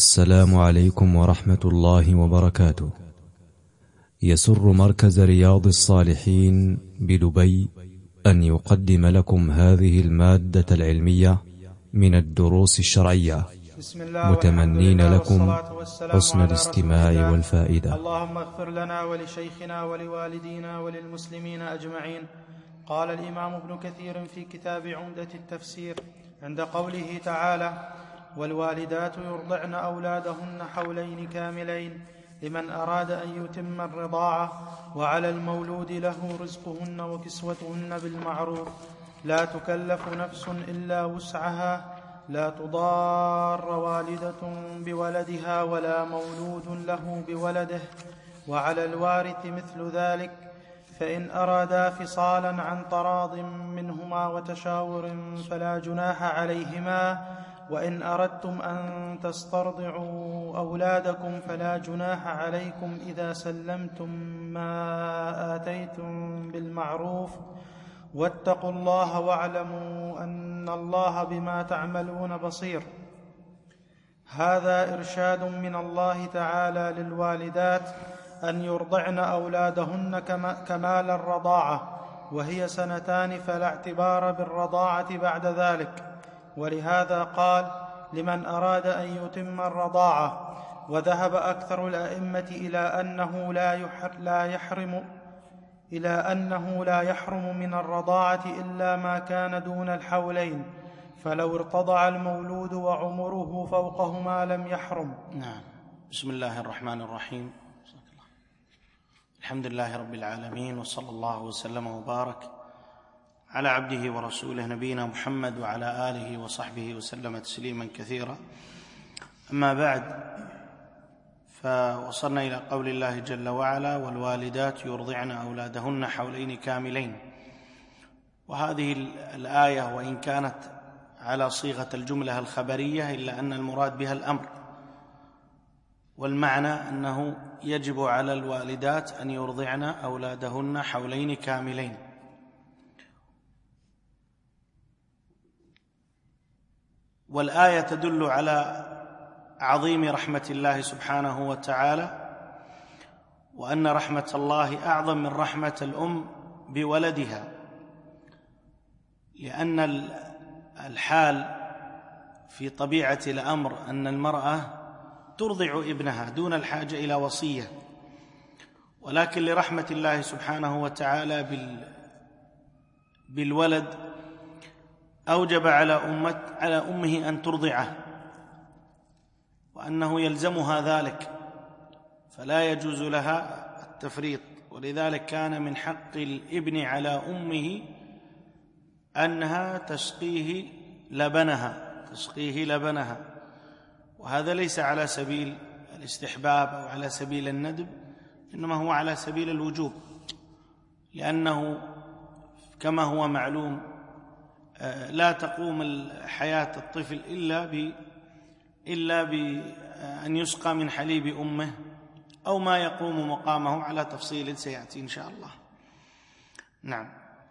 السلام عليكم ورحمة الله وبركاته. يسر مركز رياض الصالحين بدبي أن يقدم لكم هذه المادة العلمية من الدروس الشرعية، متمنين لكم حسن الاستماع والفائدة. اللهم اغفر لنا ولشيخنا ولوالدينا وللمسلمين أجمعين. قال الإمام ابن كثير في كتاب عمدة التفسير عند قوله تعالى: والوالدات يرضعن أولادهن حولين كاملين لمن أراد أن يتم الرضاعة، وعلى المولود له رزقهن وكسوتهن بالمعروف، لا تكلف نفس إلا وسعها، لا تضار والدة بولدها ولا مولود له بولده، وعلى الوارث مثل ذلك، فإن أرادا فصالا عن تراض منهما وتشاور فلا جناح عليهما، وإن أردتم أن تسترضعوا أولادكم فلا جناح عليكم إذا سلمتم ما آتيتم بالمعروف، واتقوا الله واعلموا أن الله بما تعملون بصير. هذا إرشاد من الله تعالى للوالدات أن يرضعن أولادهن كمال الرضاعة، وهي 2 فلا اعتبار بالرضاعة بعد ذلك، ولهذا قال: لمن أراد أن يتم الرضاعة. وذهب أكثر الأئمة إلى أنه لا يحرم من الرضاعة إلا ما كان دون الحولين، فلو ارتضع المولود وعمره فوقهما لم يحرم. نعم. بسم الله الرحمن الرحيم. الحمد لله رب العالمين، وصلى الله وسلم وبارك على عبده ورسوله نبينا محمد وعلى آله وصحبه وسلم تسليما كثيرا. أما بعد، فوصلنا إلى قول الله جل وعلا: والوالدات يرضعن أولادهن حولين كاملين. وهذه الآية وإن كانت على صيغة الجملة الخبرية إلا أن المراد بها الأمر، والمعنى أنه يجب على الوالدات أن يرضعن أولادهن حولين كاملين. والآية تدل على عظيم رحمة الله سبحانه وتعالى، وأن رحمة الله أعظم من رحمة الأم بولدها، لأن الحال في طبيعة الأمر أن المرأة ترضع ابنها دون الحاجة إلى وصية، ولكن لرحمة الله سبحانه وتعالى بالولد أوجب على أمه أن ترضعه، وأنه يلزمها ذلك، فلا يجوز لها التفريط. ولذلك كان من حق الابن على أمه أنها تسقيه لبنها، وهذا ليس على سبيل الاستحباب أو على سبيل الندب، إنما هو على سبيل الوجوب، لأنه كما هو معلوم لا تقوم حياة الطفل إلا بأن يسقى من حليب أمه أو ما يقوم مقامه، على تفصيل سيأتي إن شاء الله. نعم.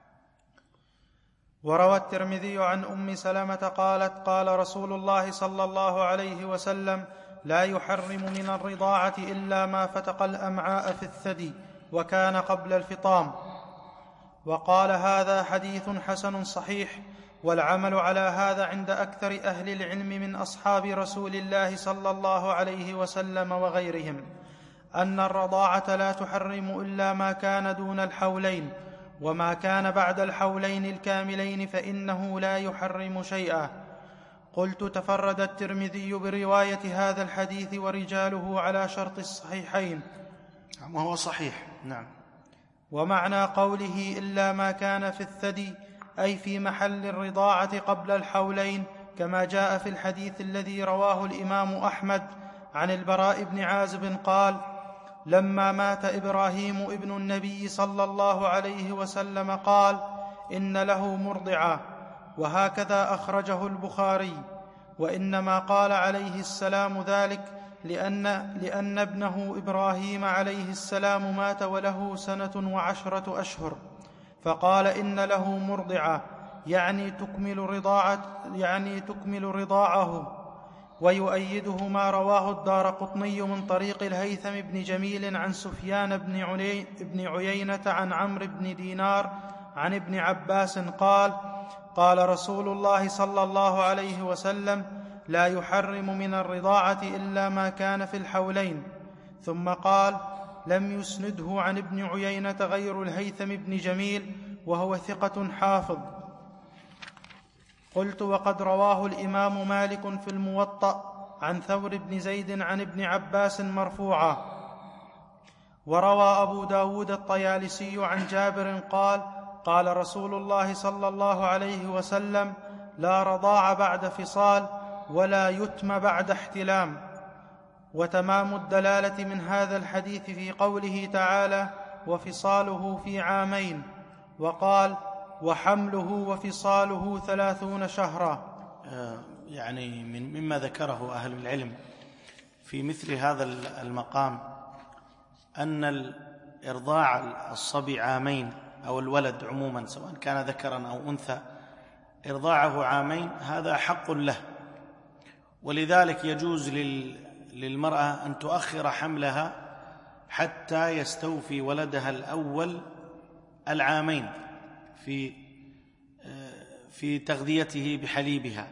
وروى الترمذي عن أم سلمة قالت: قال رسول الله صلى الله عليه وسلم: لا يحرم من الرضاعة إلا ما فتق الأمعاء في الثدي وكان قبل الفطام. وقال: هذا حديث حسن صحيح. والعمل على هذا عند أكثر أهل العلم من أصحاب رسول الله صلى الله عليه وسلم وغيرهم، أن الرضاعة لا تحرم إلا ما كان دون الحولين، وما كان بعد الحولين الكاملين فإنه لا يحرم شيئا. قلت: تفرد الترمذي برواية هذا الحديث ورجاله على شرط الصحيحين. وهو صحيح. نعم. ومعنى قوله إلا ما كان في الثدي أي في محل الرضاعة قبل الحولين، كما جاء في الحديث الذي رواه الإمام أحمد عن البراء بن عازب قال: لما مات إبراهيم ابن النبي صلى الله عليه وسلم قال: إن له مرضعة. وهكذا أخرجه البخاري. وإنما قال عليه السلام ذلك لأن ابنه إبراهيم عليه السلام مات وله 1 أشهر، فقال: إن له مرضعة، يعني تكمل رضاعه، ويؤيده ما رواه الدارقطني من طريق الهيثم بن جميل عن سفيان بن عيينة عن عمرو بن دينار عن ابن عباس قال: قال رسول الله صلى الله عليه وسلم: لا يحرم من الرضاعة إلا ما كان في الحولين. ثم قال: لم يسنده عن ابن عيينة غير الهيثم بن جميل وهو ثقة حافظ. قلت: وقد رواه الإمام مالك في الموطأ عن ثور بن زيد عن ابن عباس مرفوعا. وروى أبو داود الطيالسي عن جابر قال: قال رسول الله صلى الله عليه وسلم: لا رضاع بعد فصال ولا يتم بعد احتلام. وتمام الدلالة من هذا الحديث في قوله تعالى: وفصاله في عامين، وقال: وحمله وفصاله 30 شهرا. يعني مما ذكره أهل العلم في مثل هذا المقام أن الإرضاع الصبي عامين أو الولد عموما سواء كان ذكرا أو أنثى، إرضاعه عامين هذا حق له، ولذلك يجوز للمرأة أن تؤخر حملها حتى يستوفي ولدها الأول العامين في تغذيته بحليبها.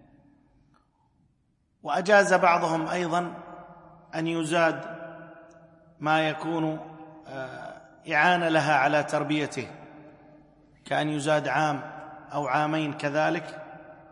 وأجاز بعضهم أيضا أن يزاد ما يكون إعانة لها على تربيته، كأن يزاد عام أو عامين كذلك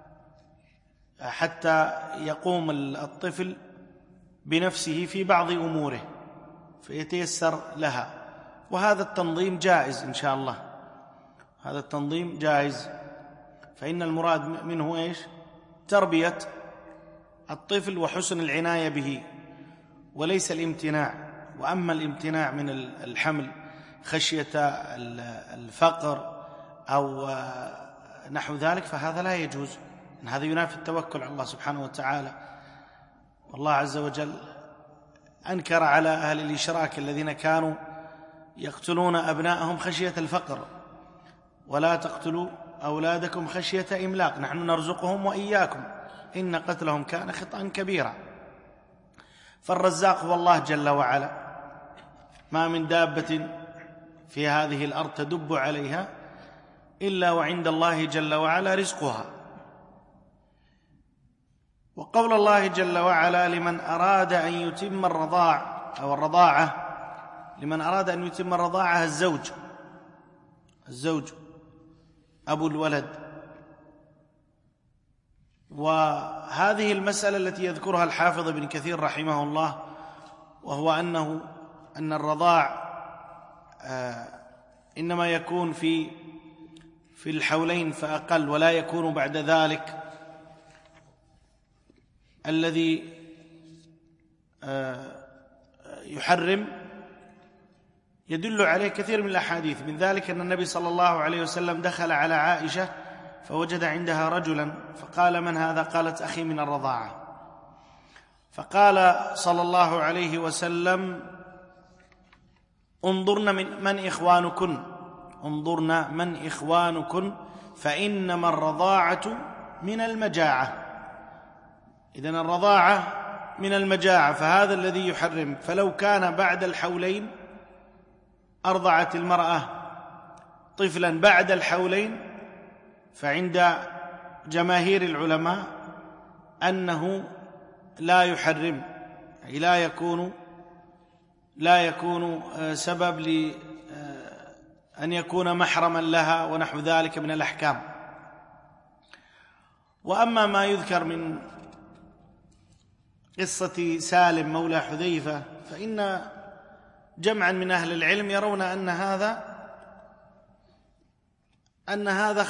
حتى يقوم الطفل بنفسه في بعض أموره فيتيسر لها. وهذا التنظيم جائز إن شاء الله، هذا التنظيم جائز، فإن المراد منه إيش؟ تربية الطفل وحسن العناية به وليس الامتناع. وأما الامتناع من الحمل خشية الفقر أو نحو ذلك فهذا لا يجوز، إن هذا ينافي التوكل على الله سبحانه وتعالى. والله عز وجل أنكر على أهل الإشراك الذين كانوا يقتلون أبناءهم خشية الفقر: ولا تقتلوا أولادكم خشية إملاق نحن نرزقهم وإياكم إن قتلهم كان خطأ كبيرا. فالرزاق هو الله جل وعلا، ما من دابة في هذه الأرض تدب عليها إلا وعند الله جل وعلا رزقها. وقول الله جل وعلا: لمن أراد أن يتم الرضاع أو الرضاعة، لمن أراد أن يتم الرضاعة الزوج أبو الولد. وهذه المسألة التي يذكرها الحافظ ابن كثير رحمه الله، وهو أن الرضاع إنما يكون في الحولين فأقل، ولا يكون بعد ذلك. الذي يحرم يدل عليه كثير من الأحاديث، من ذلك أن النبي صلى الله عليه وسلم دخل على عائشة فوجد عندها رجلا فقال: من هذا؟ قالت: أخي من الرضاعة. فقال صلى الله عليه وسلم: انظرن من إخوانكن، انظرن من إخوانكن فإنما الرضاعة من المجاعة. إذن الرضاعة من المجاعة، فهذا الذي يحرم. فلو كان بعد الحولين أرضعت المرأة طفلا بعد الحولين فعند جماهير العلماء أنه لا يحرم، أي لا يكون سبب لأن يكون محرما لها ونحو ذلك من الأحكام. وأما ما يذكر من قصة سالم مولى حذيفة فإن جمعا من أهل العلم يرون أن هذا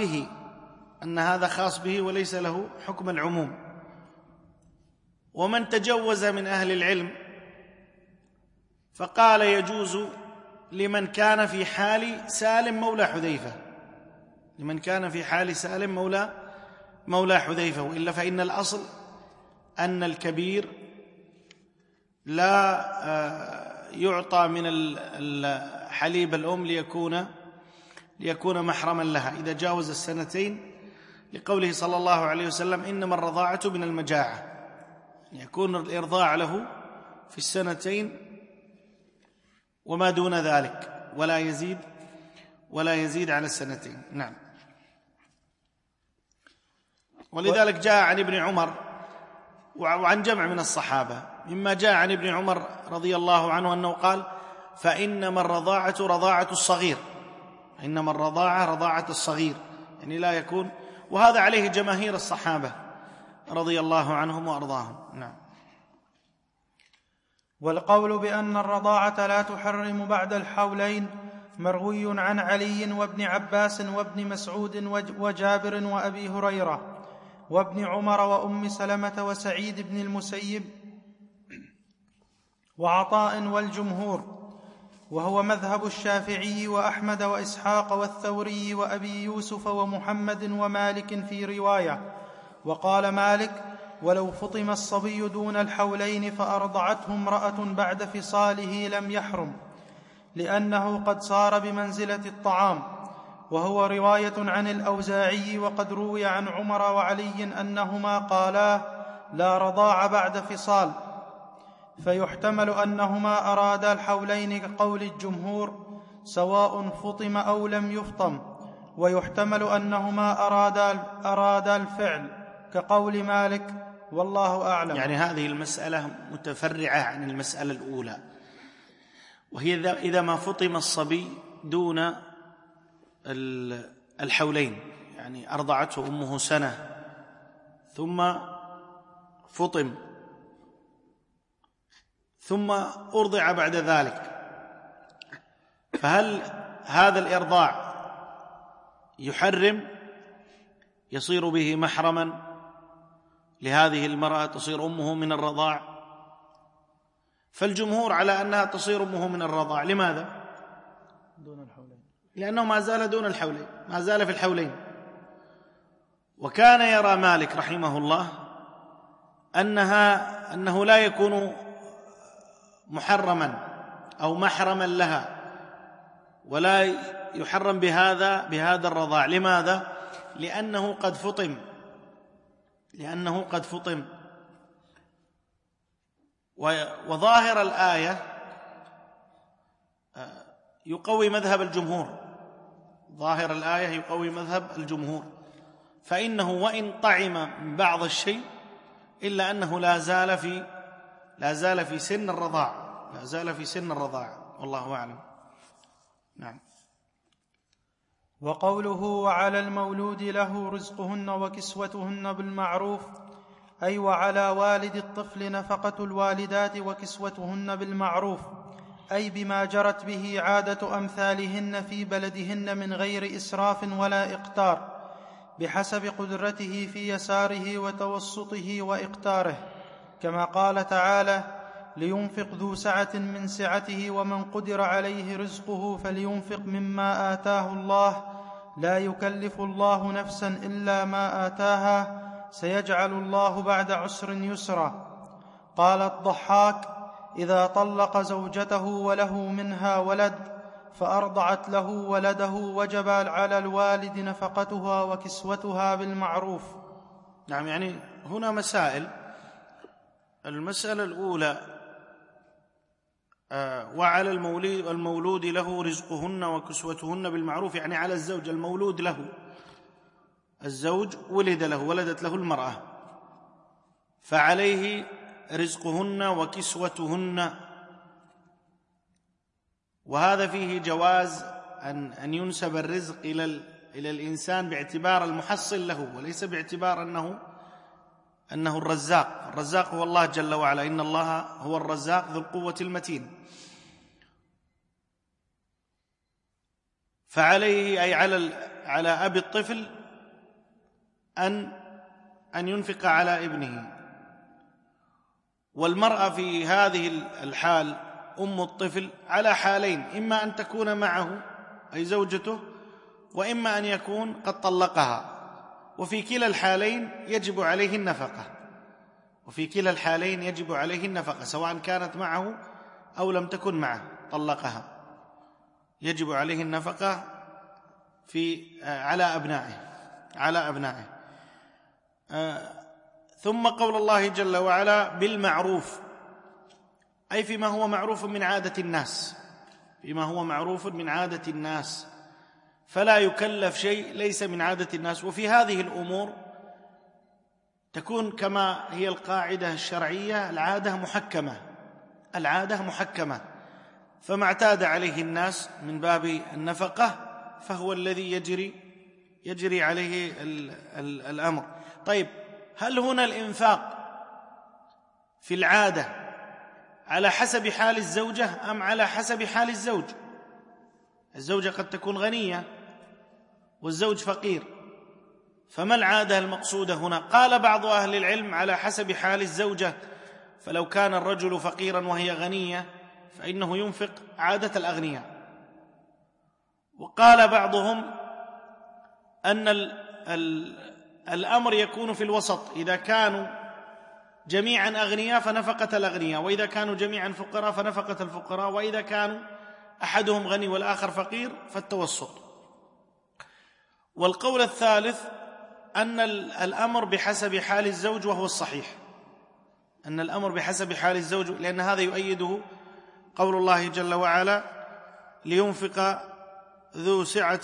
خاص به وليس له حكم العموم. ومن تجوز من أهل العلم فقال يجوز لمن كان في حال سالم مولى حذيفة، لمن كان في حال سالم مولى حذيفة. وإلا فإن الأصل أن الكبير لا يعطى من حليب الأم ليكون محرما لها إذا جاوز السنتين، لقوله صلى الله عليه وسلم: إنما الرضاعة من المجاعة. يكون الإرضاع له في السنتين وما دون ذلك، ولا يزيد على السنتين. نعم. ولذلك جاء عن ابن عمر وعن جمع من الصحابة، مما جاء عن ابن عمر رضي الله عنه أنه قال: فإنما الرضاعة رضاعة الصغير، إنما الرضاعة رضاعة الصغير، يعني لا يكون، وهذا عليه جماهير الصحابة رضي الله عنهم وأرضاهم. نعم. والقول بأن الرضاعة لا تحرم بعد الحولين مروي عن علي وابن عباس وابن مسعود وجابر وأبي هريرة وابن عمر وأم سلمة وسعيد بن المسيب وعطاء والجمهور، وهو مذهب الشافعي وأحمد وإسحاق والثوري وأبي يوسف ومحمد ومالك في رواية. وقال مالك: ولو فطم الصبي دون الحولين فأرضعته امرأة بعد فصاله لم يحرم، لأنه قد صار بمنزلة الطعام. وهو رواية عن الأوزاعي، وقد روي عن عمر وعلي أنهما قالا: لا رضاع بعد فصال، فيحتمل أنهما أرادا الحولين كقول الجمهور سواء فطم أو لم يفطم، ويحتمل أنهما أرادا الفعل كقول مالك، والله أعلم. يعني هذه المسألة متفرعة عن المسألة الأولى، وهي إذا ما فطم الصبي دون الحولين، يعني أرضعته أمه سنة ثم فطم ثم أرضع بعد ذلك، فهل هذا الإرضاع يحرم، يصير به محرما لهذه المرأة، تصير أمه من الرضاع؟ فالجمهور على أنها تصير أمه من الرضاع. لماذا؟ دون الحولين، لأنه ما زال دون الحولين، ما زال في الحولين. وكان يرى مالك رحمه الله أنه لا يكون محرما أو محرما لها، ولا يحرم بهذا الرضاع. لماذا؟ لأنه قد فطم. وظاهر الآية يقوي مذهب الجمهور، ظاهر الآية يقوي مذهب الجمهور، فإنه وإن طعم من بعض الشيء إلا أنه لا زال في سن الرضاع، والله أعلم. نعم. وقوله: وعلى المولود له رزقهن وكسوتهن بالمعروف، أي وعلى والد الطفل نفقة الوالدات وكسوتهن بالمعروف، أي بما جرت به عادة أمثالهن في بلدهن من غير إسراف ولا إقتار، بحسب قدرته في يساره وتوسطه وإقتاره، كما قال تعالى: لينفق ذو سعة من سعته ومن قدر عليه رزقه فلينفق مما آتاه الله، لا يكلف الله نفسا إلا ما آتاها، سيجعل الله بعد عسر يسرا. قال الضحاك: إذا طلق زوجته وله منها ولد فأرضعت له ولده وجب على الوالد نفقتها وكسوتها بالمعروف. نعم. يعني هنا مسائل. المسألة الأولى: وعلى المولود له رزقهن وكسوتهن بالمعروف، يعني على الزوج المولود له، الزوج ولدت له المرأة، فعليه رزقهن وكسوتهن. وهذا فيه جواز أن ينسب الرزق إلى الإنسان باعتبار المحصل له، وليس باعتبار أنه الرزاق. الرزاق هو الله جل وعلا، إن الله هو الرزاق ذو القوة المتين. فعليه، أي على أبي الطفل، أن ينفق على ابنه. والمرأة في هذه الحال أم الطفل على حالين: إما أن تكون معه أي زوجته، وإما أن يكون قد طلقها، وفي كلا الحالين يجب عليه النفقة، سواء كانت معه أو لم تكن معه، طلقها، يجب عليه النفقة على أبنائه. ثم قول الله جل وعلا بالمعروف، أي فيما هو معروف من عادة الناس، فيما هو معروف من عادة الناس، فلا يكلف شيء ليس من عادة الناس. وفي هذه الأمور تكون كما هي القاعدة الشرعية العادة محكمة، فما اعتاد عليه الناس من باب النفقة فهو الذي يجري عليه الأمر. طيب، هل هنا الإنفاق في العادة على حسب حال الزوجة أم على حسب حال الزوج؟ الزوجة قد تكون غنية والزوج فقير، فما العادة المقصودة هنا؟ قال بعض أهل العلم على حسب حال الزوجة، فلو كان الرجل فقيرا وهي غنية فإنه ينفق عادة الأغنياء. وقال بعضهم أن الأمر يكون في الوسط، إذا كانوا جميعا أغنياء فنفقة الأغنياء، وإذا كانوا جميعا فقراء فنفقة الفقراء، وإذا كانوا أحدهم غني والآخر فقير فالتوسط. والقول الثالث أن الأمر بحسب حال الزوج، وهو الصحيح أن الأمر بحسب حال الزوج، لأن هذا يؤيده قول الله جل وعلا لينفق ذو سعة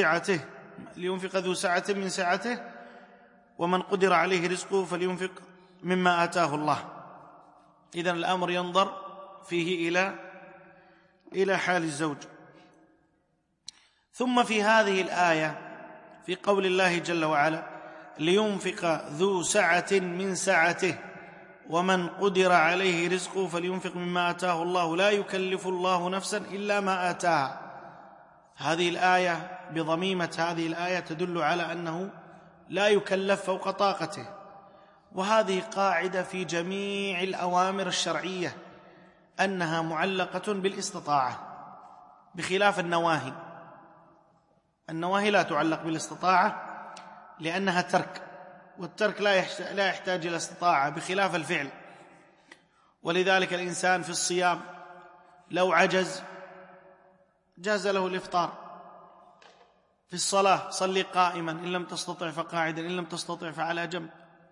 من سعته ومن قدر عليه رزقه فلينفق مما آتاه الله. إذن الأمر ينظر فيه إلى حال الزوج. ثم في هذه الآية في قول الله جل وعلا لينفق ذو سعة من سعته ومن قدر عليه رزقه فلينفق مما آتاه الله لا يكلف الله نفسا إلا ما آتاها، هذه الآية بضميمة هذه الآية تدل على أنه لا يكلف فوق طاقته. وهذه قاعدة في جميع الأوامر الشرعية أنها معلقة بالاستطاعة، بخلاف النواهي. النواهي لا تعلق بالاستطاعة لأنها ترك، والترك لا يحتاج إلى استطاعة، بخلاف الفعل. ولذلك الإنسان في الصيام لو عجز جاز له الإفطار. في الصلاة صلي قائما، إن لم تستطع فقاعدا، إن لم تستطع فعلى جنب.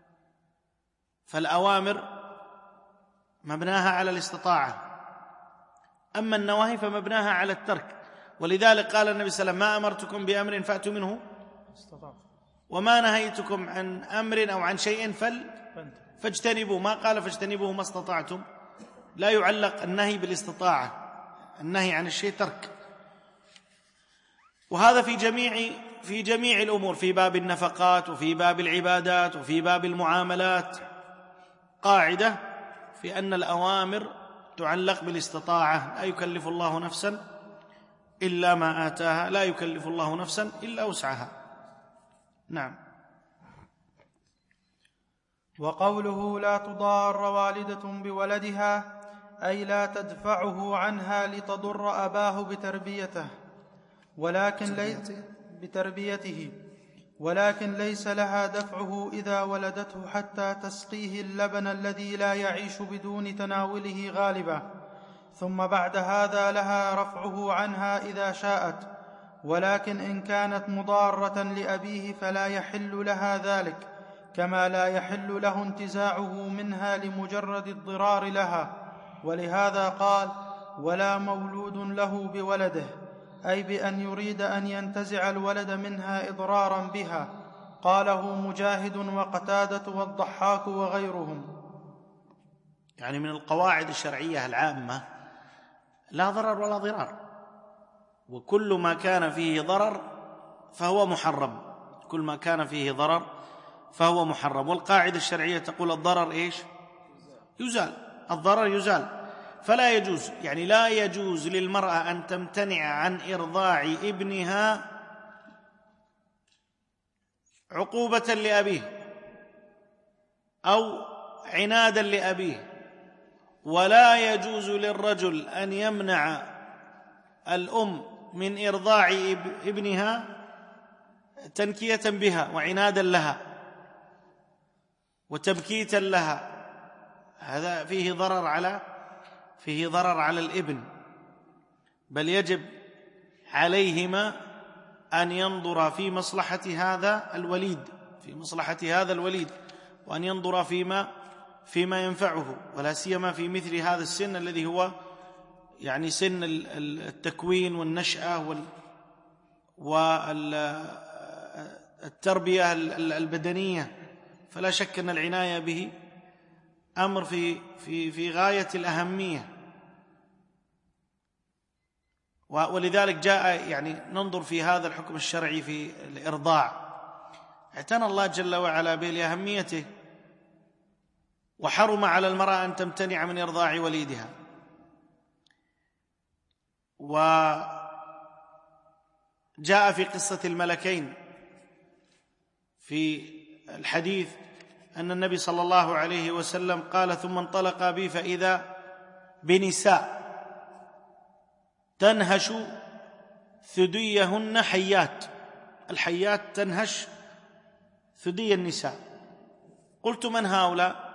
فالأوامر مبناها على الاستطاعة، أما النواهي فمبناها على الترك. ولذلك قال النبي صلى الله عليه وسلم ما أمرتكم بأمر فأتوا منه وما نهيتكم عن أمر أو عن شيء فاجتنبوا، ما قال فاجتنبوه ما استطعتم. لا يعلق النهي بالاستطاعة، النهي عن الشيء ترك. وهذا في جميع الأمور، في باب النفقات وفي باب العبادات وفي باب المعاملات، قاعدة في أن الأوامر تعلق بالاستطاعة. لا يكلف الله نفسا إلا ما آتاها، لا يكلف الله نفسا إلا وسعها. نعم. وقوله لا تضار والدة بولدها أي لا تدفعه عنها لتضر أباه بتربيته، ولكن ليس لها دفعه إذا ولدته حتى تسقيه اللبن الذي لا يعيش بدون تناوله غالبا، ثم بعد هذا لها رفعه عنها إذا شاءت. ولكن إن كانت مضارة لأبيه فلا يحل لها ذلك، كما لا يحل له انتزاعه منها لمجرد الضرار لها. ولهذا قال ولا مولود له بولده، أي بأن يريد أن ينتزع الولد منها إضرارا بها. قاله مجاهد وقتادة والضحاك وغيرهم. يعني من القواعد الشرعية العامة لا ضرر ولا ضرار، وكل ما كان فيه ضرر فهو محرم، كل ما كان فيه ضرر فهو محرم. والقاعدة الشرعية تقول الضرر إيش؟ يزال، الضرر يزال. فلا يجوز، يعني لا يجوز للمرأة أن تمتنع عن إرضاع ابنها عقوبة لأبيه أو عنادا لأبيه، ولا يجوز للرجل أن يمنع الأم من إرضاع ابنها تنكية بها وعنادا لها وتبكيتا لها. هذا فيه ضرر على الابن، بل يجب عليهما أن ينظر في مصلحة هذا الوليد، وأن ينظر فيما ينفعه، ولا سيما في مثل هذا السن الذي هو يعني سن التكوين والنشأة والتربية البدنية. فلا شك أن العناية به أمر في غاية الأهمية. ولذلك جاء يعني ننظر في هذا الحكم الشرعي في الإرضاع، اعتنى الله جل وعلا به لأهميته، وحرم على المرأة أن تمتنع من إرضاع وليدها. وجاء في قصة الملكين في الحديث أن النبي صلى الله عليه وسلم قال: ثم انطلق بي فإذا بنساء تنهش ثديهن حيات. الحيات تنهش ثدي النساء. قلت: من هؤلاء؟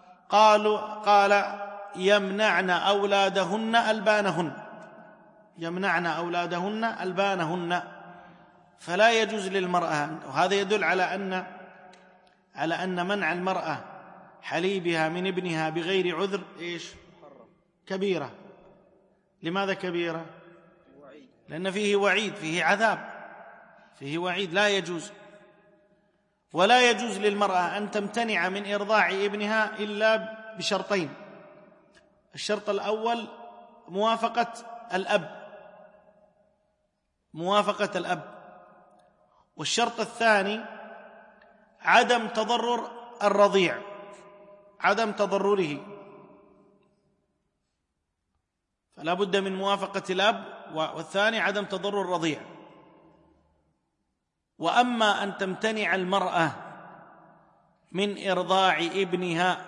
قال: يمنعن أولادهن ألبانهن، يمنعن أولادهن ألبانهن. فلا يجوز للمرأة، وهذا يدل على أن منع المرأة حليبها من ابنها بغير عذر كبيرة. لماذا كبيرة؟ لأن فيه وعيد، فيه عذاب، فيه وعيد، لا يجوز. ولا يجوز للمرأة أن تمتنع من إرضاع ابنها إلا بشرطين: الشرط الأول موافقة الأب، والشرط الثاني عدم تضرر الرضيع، عدم تضرره. فلا بد من موافقة الأب، والثاني عدم تضرر الرضيع. وأما أن تمتنع المرأة من إرضاع ابنها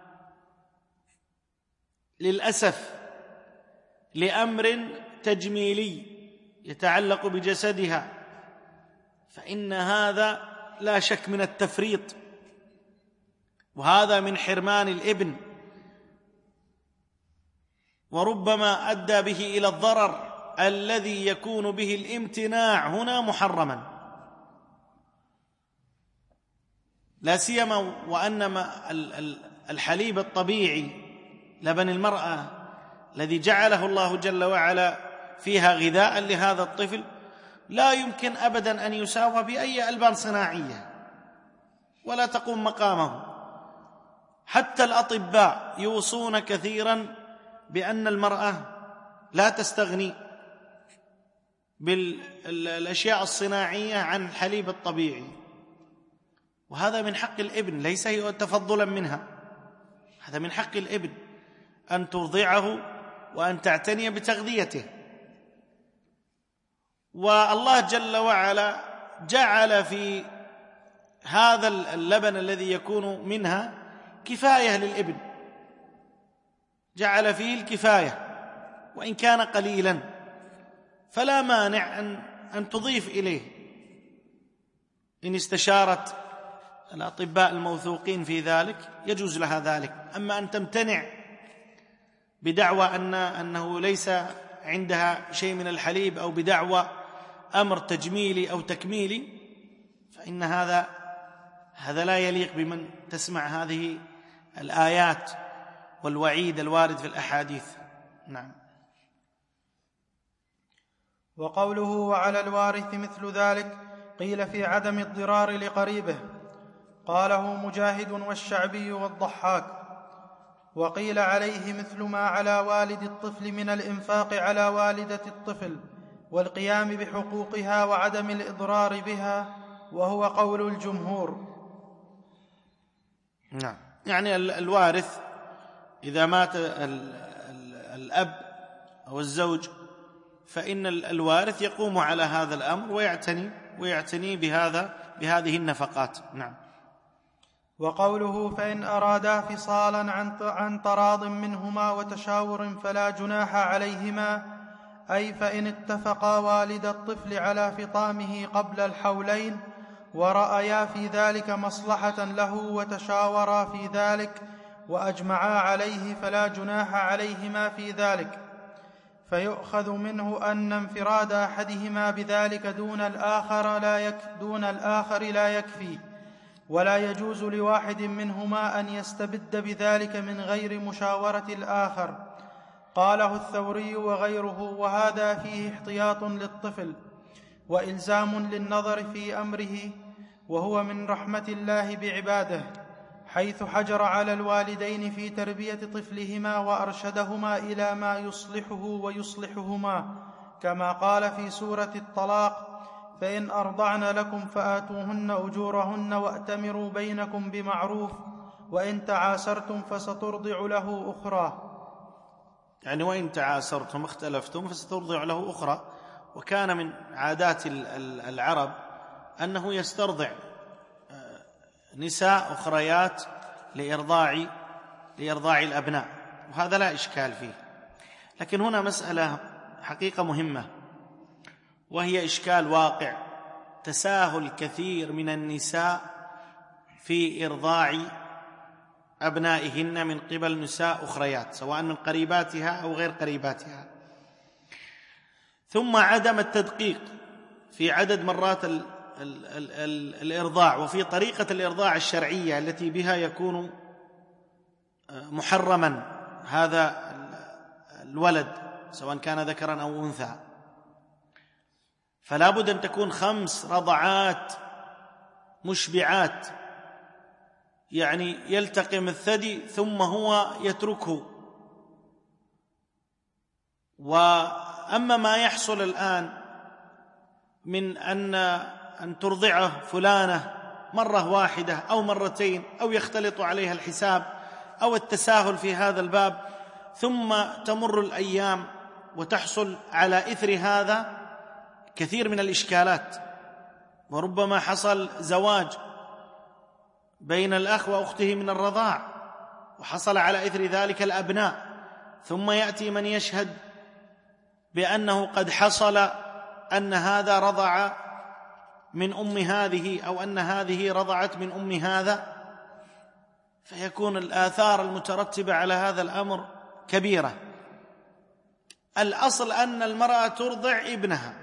للأسف لأمر تجميلي يتعلق بجسدها، فإن هذا لا شك من التفريط، وهذا من حرمان الابن، وربما أدى به إلى الضرر الذي يكون به الامتناع هنا محرما، لا سيما وأن الحليب الطبيعي لبن المرأة الذي جعله الله جل وعلا فيها غذاء لهذا الطفل لا يمكن أبدا أن يساوى بأي ألبان صناعية ولا تقوم مقامه. حتى الأطباء يوصون كثيرا بأن المرأة لا تستغني بالأشياء الصناعية عن الحليب الطبيعي، وهذا من حق الابن، ليس تفضلا منها، هذا من حق الابن أن ترضعه وأن تعتني بتغذيته. والله جل وعلا جعل في هذا اللبن الذي يكون منها كفاية للابن، جعل فيه الكفاية وإن كان قليلا، فلا مانع أن تضيف إليه إن استشارت الأطباء الموثوقين في ذلك، يجوز لها ذلك. أما أن تمتنع بدعوى أنه ليس عندها شيء من الحليب أو بدعوى أمر تجميلي أو تكميلي، فإن هذا لا يليق بمن تسمع هذه الآيات والوعيد الوارد في الأحاديث. نعم. وقوله وعلى الوارث مثل ذلك قيل في عدم الضرار لقريبه، قاله مجاهد والشعبي والضحاك. وقيل عليه مثل ما على والد الطفل من الإنفاق على والدة الطفل والقيام بحقوقها وعدم الإضرار بها، وهو قول الجمهور. نعم، يعني الوارث إذا مات الأب أو الزوج فإن الوارث يقوم على هذا الأمر ويعتني بهذه النفقات. نعم. وقوله فإن أرادا فصالا عن تراض منهما وتشاور فلا جناح عليهما، أي فإن اتفقا والد الطفل على فطامه قبل الحولين ورأيا في ذلك مصلحة له وتشاورا في ذلك وأجمعا عليه فلا جناح عليهما في ذلك. فيؤخذ منه أن انفراد أحدهما بذلك دون الآخر لا يكفي، ولا يجوز لواحد منهما أن يستبد بذلك من غير مشاورة الآخر. قاله الثوري وغيره، وهذا فيه احتياط للطفل وإلزام للنظر في أمره، وهو من رحمة الله بعباده، حيث حجر على الوالدين في تربية طفلهما وأرشدهما إلى ما يصلحه ويصلحهما، كما قال في سورة الطلاق: فإن أرضعن لكم فآتوهن أجورهن وأتمروا بينكم بمعروف، وإن تعاسرتم فسترضع له أخرى. يعني وإن تعاسرتم اختلفتم فسترضع له أخرى. وكان من عادات العرب أنه يسترضع نساء أخريات لإرضاع الأبناء، وهذا لا إشكال فيه. لكن هنا مسألة حقيقة مهمة، وهي إشكال واقع: تساهل كثير من النساء في إرضاع أبنائهن من قبل نساء أخريات، سواء من قريباتها أو غير قريباتها. ثم عدم التدقيق في عدد مرات الإرضاع وفي طريقة الإرضاع الشرعية التي بها يكون محرما هذا الولد، سواء كان ذكرا أو أنثى. فلا بد أن تكون 5 رضعات مشبعات، يعني يلتقم الثدي ثم هو يتركه. وأما ما يحصل الآن من أن ترضعه فلانة مرة واحدة أو مرتين، أو يختلط عليها الحساب، أو التساهل في هذا الباب، ثم تمر الأيام وتحصل على إثر هذا كثير من الإشكالات، وربما حصل زواج بين الأخ وأخته من الرضاع، وحصل على إثر ذلك الأبناء، ثم يأتي من يشهد بأنه قد حصل أن هذا رضع من أم هذه، أو أن هذه رضعت من أم هذا، فيكون الآثار المترتبة على هذا الأمر كبيرة. الأصل أن المرأة ترضع ابنها،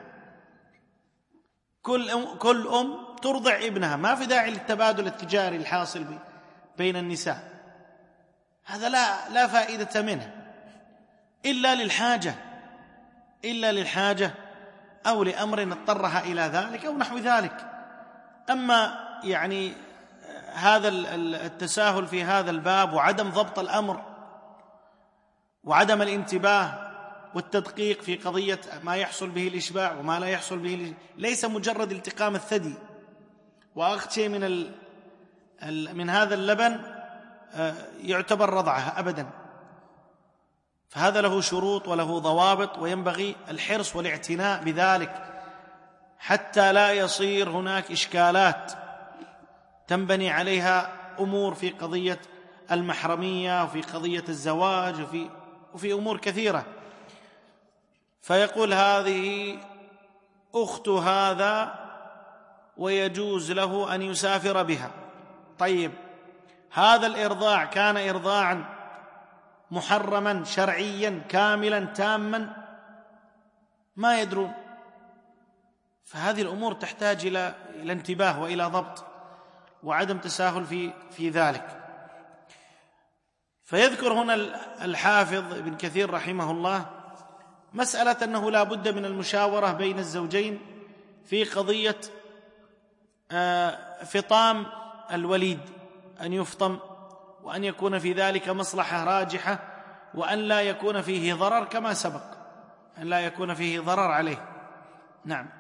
كل أم ترضع ابنها، ما في داعي للتبادل التجاري الحاصل بين النساء، هذا لا فائدة منه إلا للحاجة أو لأمر اضطرها إلى ذلك أو نحو ذلك. أما يعني هذا التساهل في هذا الباب وعدم ضبط الأمر وعدم الانتباه والتدقيق في قضية ما يحصل به الإشباع وما لا يحصل به ليس مجرد التقام الثدي وأخشى من هذا اللبن يعتبر رضعها أبدا، فهذا له شروط وله ضوابط، وينبغي الحرص والاعتناء بذلك حتى لا يصير هناك إشكالات تنبني عليها أمور في قضية المحرمية وفي قضية الزواج وفي أمور كثيرة. فيقول هذه أخت هذا ويجوز له أن يسافر بها. طيب، هذا الإرضاع كان إرضاعا محرما شرعيا كاملا تاما؟ ما يدرون. فهذه الأمور تحتاج إلى انتباه وإلى ضبط وعدم تساهل في ذلك. فيذكر هنا الحافظ ابن كثير رحمه الله مسألة أنه لا بد من المشاورة بين الزوجين في قضية فطام الوليد، أن يفطم، وأن يكون في ذلك مصلحة راجحة، وأن لا يكون فيه ضرر كما سبق، أن لا يكون فيه ضرر عليه. نعم.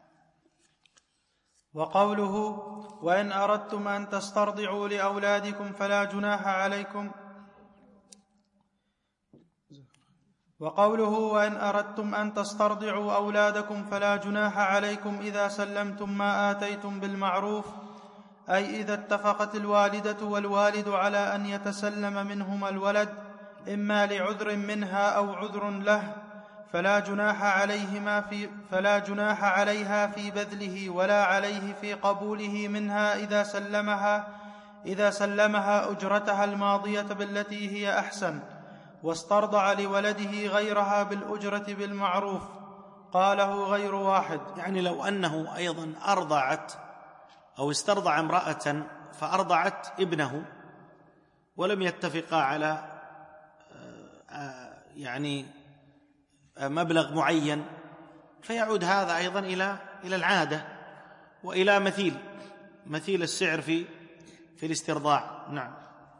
وقوله: وإن أردتم أن تسترضعوا لأولادكم فلا جناح عليكم. وقوله: وإن أردتم أن تسترضعوا أولادكم فلا جناح عليكم إذا سلمتم ما آتيتم بالمعروف، أي إذا اتفقت الوالدة والوالد على أن يتسلم منهما الولد إما لعذر منها أو عذر له، فلا جناح عليها في بذله ولا عليه في قبوله منها إذا سلمها أجرتها الماضية بالتي هي أحسن، واسترضع لولده غيرها بالأجرة بالمعروف. قاله غير واحد. يعني لو أنه أيضا أرضعت أو استرضع امرأة فأرضعت ابنه ولم يتفقا على يعني مبلغ معين، فيعود هذا أيضا إلى العادة وإلى مثيل السعر في الاسترضاع. نعم.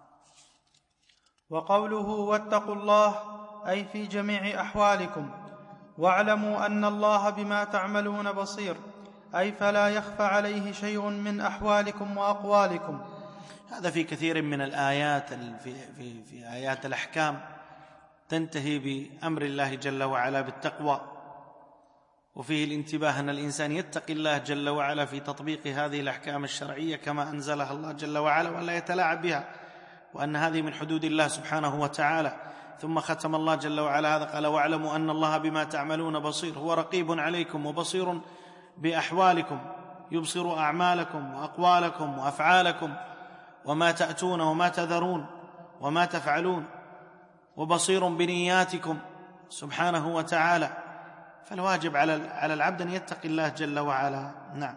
وقوله واتقوا الله أي في جميع أحوالكم، واعلموا أن الله بما تعملون بصير، أي فلا يخفى عليه شيء من أحوالكم وأقوالكم. هذا في كثير من الآيات في آيات الأحكام تنتهي بأمر الله جل وعلا بالتقوى، وفيه الانتباه أن الإنسان يتقي الله جل وعلا في تطبيق هذه الأحكام الشرعية كما أنزلها الله جل وعلا، وأن لا يتلاعب بها، وأن هذه من حدود الله سبحانه وتعالى. ثم ختم الله جل وعلا هذا قال واعلموا أن الله بما تعملون بصير، هو رقيب عليكم وبصير بأحوالكم، يبصر أعمالكم وأقوالكم وأفعالكم وما تأتون وما تذرون وما تفعلون، وبصير بنياتكم سبحانه وتعالى. فالواجب على العبد أن يتقي الله جل وعلا. نعم.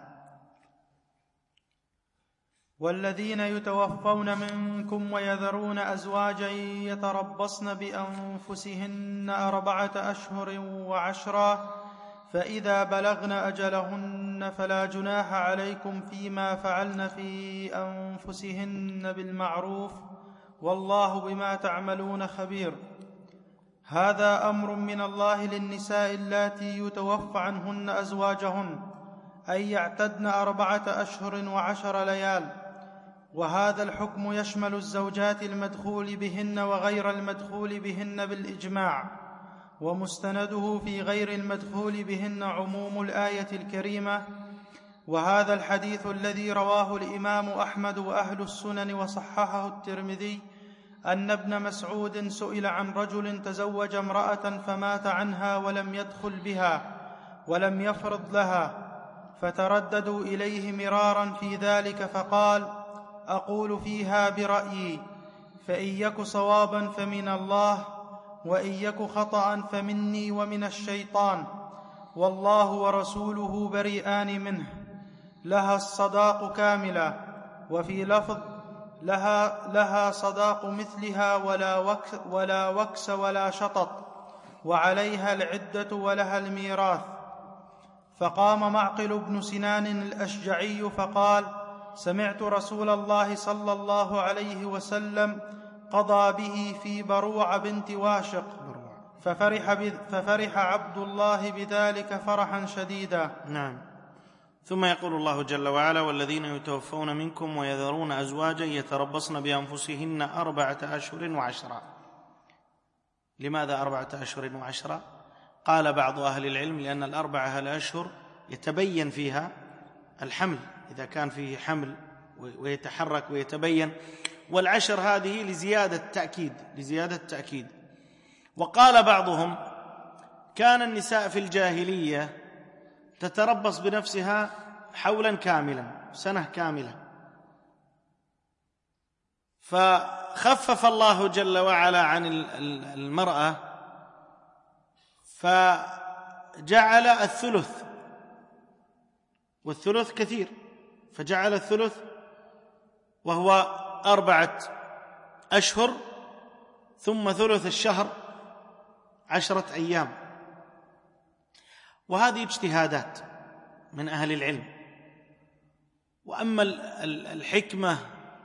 والذين يتوفون منكم ويذرون أزواجا يتربصن بأنفسهن 4 أشهر وعشرا، فإذا بلغن أجلهن فلا جناح عليكم فيما فعلن في أنفسهن بالمعروف، والله بما تعملون خبير. هذا أمر من الله للنساء اللاتي يتوفى عنهن أزواجهن، أي يعتدن 4 أشهر و10 ليال. وهذا الحكم يشمل الزوجات المدخول بهن وغير المدخول بهن بالإجماع، ومستنده في غير المدخول بهن عموم الآية الكريمة. وهذا الحديث الذي رواه الإمام أحمد وأهل السنن وصححه الترمذي أن ابن مسعود سئل عن رجل تزوج امرأة فمات عنها ولم يدخل بها ولم يفرض لها، فترددوا إليه مرارا في ذلك، فقال أقول فيها برأيي، فإن يك صوابا فمن الله، وإن يك خطأ فمني ومن الشيطان، والله ورسوله بريئان منه. لها الصداق كاملا، وفي لفظ لها صداق مثلها ولا وكس ولا شطط، وعليها العدة ولها الميراث. فقام معقل بن سنان الأشجعي فقال سمعت رسول الله صلى الله عليه وسلم قضى به في بروع بنت واشق، ففرح عبد الله بذلك فرحا شديدا. نعم. ثم يقول الله جل وعلا والذين يتوفون منكم ويذرون أزواجا يتربصن بأنفسهن 4 أشهر وعشرا. لماذا 4 أشهر وعشرا؟ قال بعض أهل العلم لأن 4 الأشهر يتبين فيها الحمل، إذا كان فيه حمل ويتحرك ويتبين، والعشر هذه لزيادة التأكيد. وقال بعضهم كان النساء في الجاهلية تتربص بنفسها حولا كاملا، سنة كاملة، فخفف الله جل وعلا عن المرأة فجعل الثلث، والثلث كثير، فجعل الثلث وهو 4 أشهر ثم ثلث الشهر 10 أيام. وهذه اجتهادات من أهل العلم. وأما الحكمة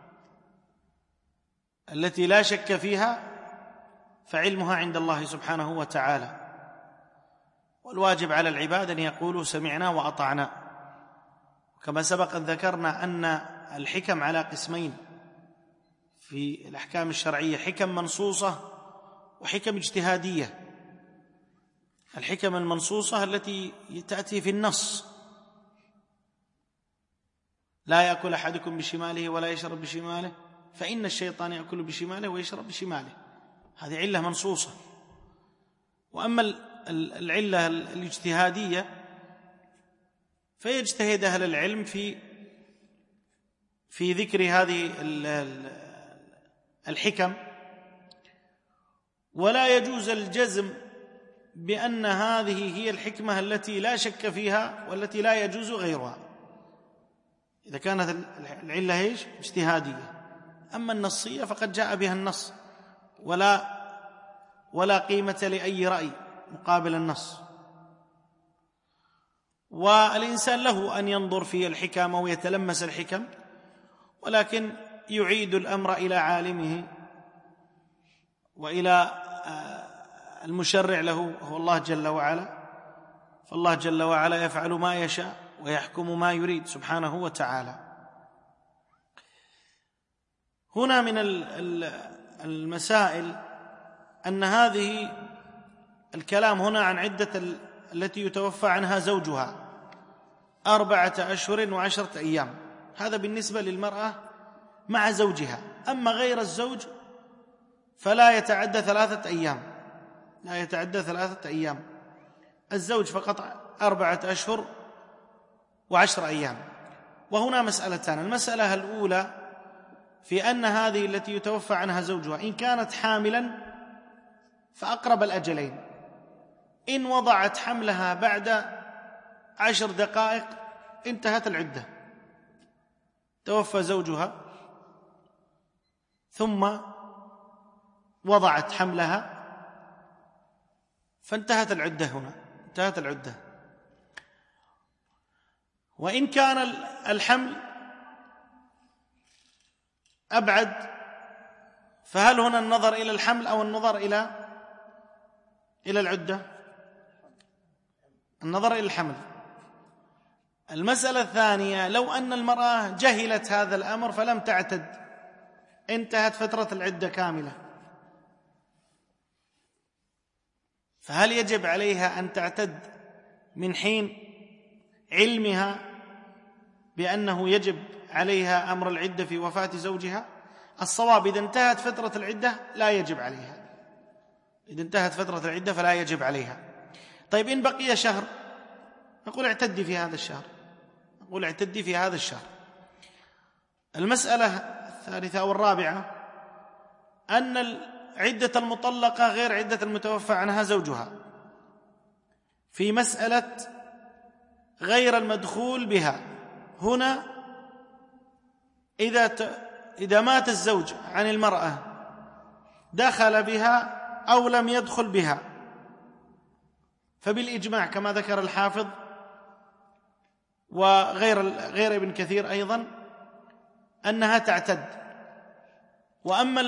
التي لا شك فيها فعلمها عند الله سبحانه وتعالى، والواجب على العباد أن يقولوا سمعنا وأطعنا. كما سبق أن ذكرنا أن الحكم على قسمين في الأحكام الشرعية، حكم منصوصة وحكم اجتهادية. الحكم المنصوصة التي تأتي في النص، لا يأكل أحدكم بشماله ولا يشرب بشماله فإن الشيطان يأكل بشماله ويشرب بشماله، هذه علة منصوصة. وأما العلة الاجتهادية فيجتهد أهل العلم في ذكر هذه الحكم، ولا يجوز الجزم بأن هذه هي الحكمة التي لا شك فيها والتي لا يجوز غيرها. إذا كانت العلة إيش؟ اجتهادية. أما النصية فقد جاء بها النص، ولا قيمة لأي رأي مقابل النص. والإنسان له أن ينظر في الحكم أو يتلمس الحكم، ولكن يعيد الأمر إلى عالمه وإلى المشرع له هو الله جل وعلا، فالله جل وعلا يفعل ما يشاء ويحكم ما يريد سبحانه وتعالى. هنا من المسائل أن هذه الكلام هنا عن عدة التي يتوفى عنها زوجها 4 أشهر و10 أيام، هذا بالنسبة للمرأة مع زوجها. أما غير الزوج فلا يتعدى 3 أيام، لا يتعدى 3 أيام. الزوج فقط 4 أشهر و10 أيام. وهنا مسألتان: المسألة الأولى في أن هذه التي يتوفى عنها زوجها إن كانت حاملا فأقرب الأجلين، إن وضعت حملها بعد 10 دقائق انتهت العدة. توفى زوجها ثم وضعت حملها فانتهت العدة، هنا انتهت العدة. وإن كان الحمل أبعد فهل هنا النظر إلى الحمل أو النظر إلى العدة؟ النظر إلى الحمل. المسألة الثانية: لو أن المرأة جهلت هذا الأمر فلم تعتد، انتهت فترة العدة كاملة، فهل يجب عليها أن تعتد من حين علمها بأنه يجب عليها أمر العدة في وفاة زوجها؟ الصواب إذا انتهت فترة العدة لا يجب عليها، إذا انتهت فترة العدة فلا يجب عليها. طيب إن بقي شهر نقول اعتدي في هذا الشهر، نقول اعتدي في هذا الشهر. المسألة الثالثة أو الرابعة أن عدة المطلقة غير عدة المتوفى عنها زوجها في مسألة غير المدخول بها. هنا إذا مات الزوج عن المرأة دخل بها أو لم يدخل بها، فبالإجماع كما ذكر الحافظ وغير ابن كثير أيضا أنها تعتد. وأما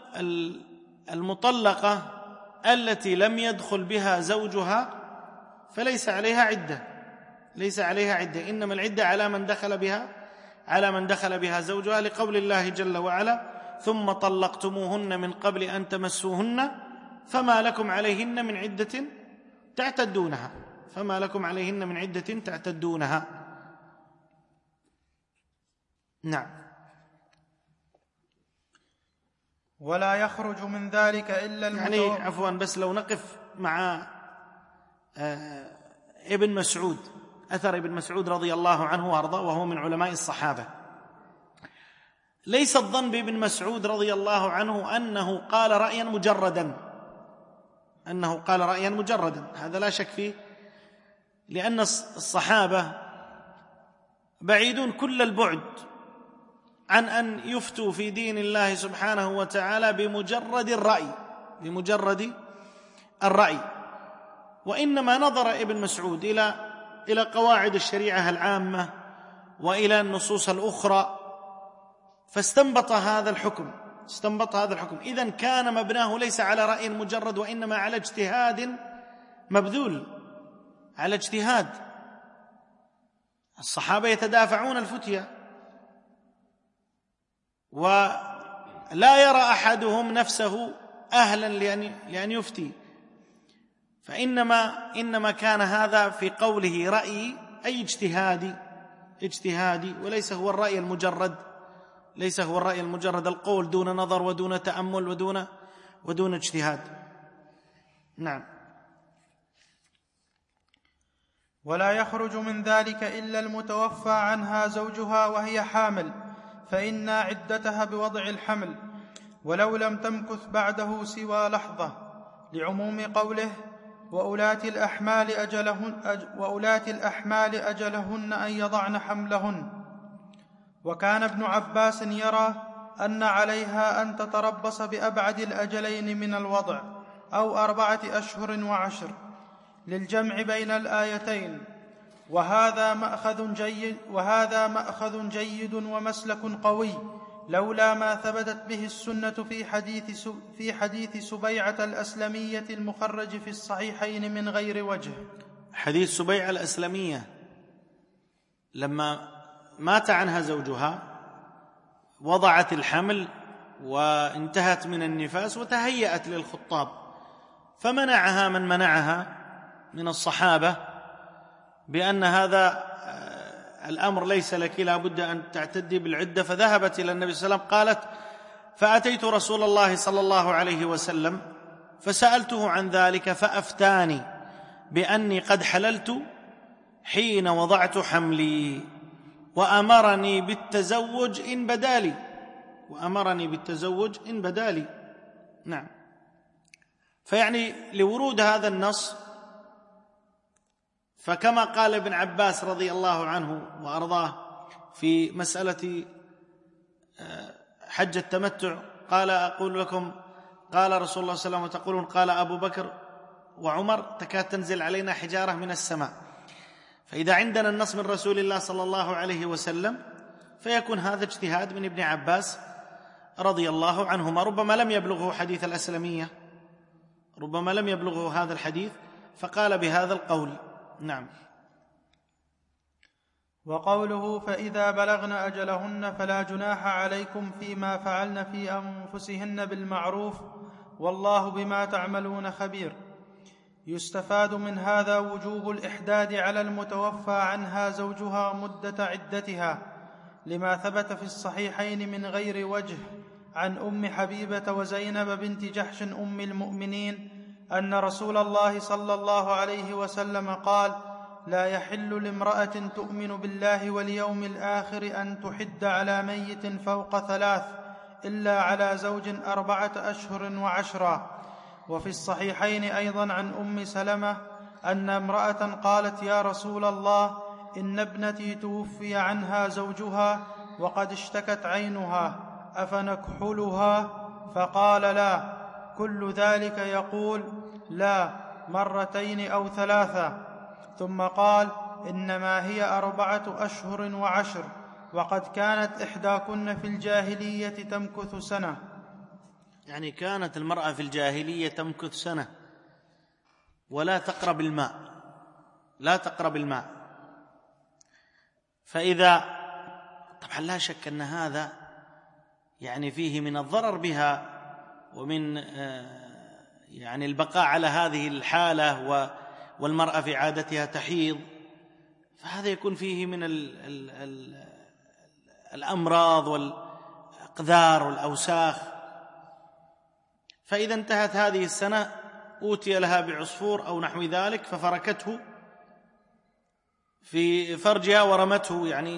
المطلقة التي لم يدخل بها زوجها فليس عليها عدة، ليس عليها عدة، إنما العدة على من دخل بها زوجها، لقول الله جل وعلا: ثم طلقتموهن من قبل أن تمسوهن فما لكم عليهن من عدة تعتدونها، فما لكم عليهن من عدة تعتدونها. نعم. ولا يخرج من ذلك إلا يعني عفوا بس لو نقف مع ابن مسعود، أثر ابن مسعود رضي الله عنه وأرضاه وهو من علماء الصحابة. ليس الظن بابن مسعود رضي الله عنه أنه قال رأيا مجردا، هذا لا شك فيه، لأن الصحابة بعيدون كل البعد عن أن يفتوا في دين الله سبحانه وتعالى بمجرد الرأي، وإنما نظر ابن مسعود إلى قواعد الشريعة العامة وإلى النصوص الأخرى فاستنبط هذا الحكم. إذن كان مبناه ليس على رأي مجرد وإنما على اجتهاد مبذول، على اجتهاد. الصحابة يتدافعون الفتية، ولا يرى أحدهم نفسه أهلا لأن يفتي، فإنما كان هذا في قوله رأي أي اجتهادي، وليس هو الرأي المجرد، القول دون نظر ودون تأمل ودون اجتهاد. نعم. ولا يخرج من ذلك إلا المتوفى عنها زوجها وهي حامل، فإن عدتها بوضع الحمل، ولو لم تمكث بعده سوى لحظة، لعموم قوله: وأولاة الأحمال أجلهن أن يضعن حملهن. وكان ابن عباس يرى أن عليها أن تتربص بأبعد الأجلين من الوضع أو 4 أشهر و10 للجمع بين الآيتين، وهذا مأخذ جيد ومسلك قوي، لولا ما ثبتت به السنة في حديث سبيعة الأسلمية المخرج في الصحيحين من غير وجه. حديث سبيعة الأسلمية لما مات عنها زوجها وضعت الحمل وانتهت من النفاس وتهيأت للخطاب، فمنعها من منعها من الصحابة بأن هذا الأمر ليس لك، لا بد أن تعتدي بالعدة. فذهبت إلى النبي صلى الله عليه وسلم، قالت: فأتيت رسول الله صلى الله عليه وسلم فسألته عن ذلك فأفتاني بأني قد حللت حين وضعت حملي وأمرني بالتزوج إن بدالي. نعم. فيعني لورود هذا النص، فكما قال ابن عباس رضي الله عنه وأرضاه في مسألة حج التمتع، قال: أقول لكم قال رسول الله صلى الله عليه وسلم وتقولون قال أبو بكر وعمر، تكاد تنزل علينا حجارة من السماء. فإذا عندنا النص من رسول الله صلى الله عليه وسلم فيكون هذا اجتهاد من ابن عباس رضي الله عنهما، ربما لم يبلغه حديث الأسلمية، ربما لم يبلغه هذا الحديث فقال بهذا القول. نعم. وقوله: فإذا بلغن أجلهن فلا جناح عليكم فيما فعلن في أنفسهن بالمعروف والله بما تعملون خبير. يستفاد من هذا وجوب الإحداد على المتوفى عنها زوجها مدة عدتها، لما ثبت في الصحيحين من غير وجه عن أم حبيبة وزينب بنت جحش أم المؤمنين أن رسول الله صلى الله عليه وسلم قال: لا يحل لامرأة تؤمن بالله واليوم الآخر أن تحد على ميت فوق 3 إلا على زوج 4 أشهر و10. وفي الصحيحين أيضا عن أم سلمة أن امرأة قالت: يا رسول الله، إن ابنتي توفي عنها زوجها وقد اشتكت عينها، أفنكحلها؟ فقال: لا. كل ذلك يقول: لا 2 أو 3. ثم قال: إنما هي 4 أشهر و10، وقد كانت إحداكن في الجاهلية تمكث سنة. يعني كانت المرأة في الجاهلية تمكث سنة ولا تقرب الماء. فإذا طبعا لا شك أن هذا يعني فيه من الضرر بها ومن يعني البقاء على هذه الحالة، والمرأة في عادتها تحيض، فهذا يكون فيه من الأمراض والأقذار والأوساخ. فإذا انتهت هذه السنة أوتي لها بعصفور أو نحو ذلك ففركته في فرجها ورمته، يعني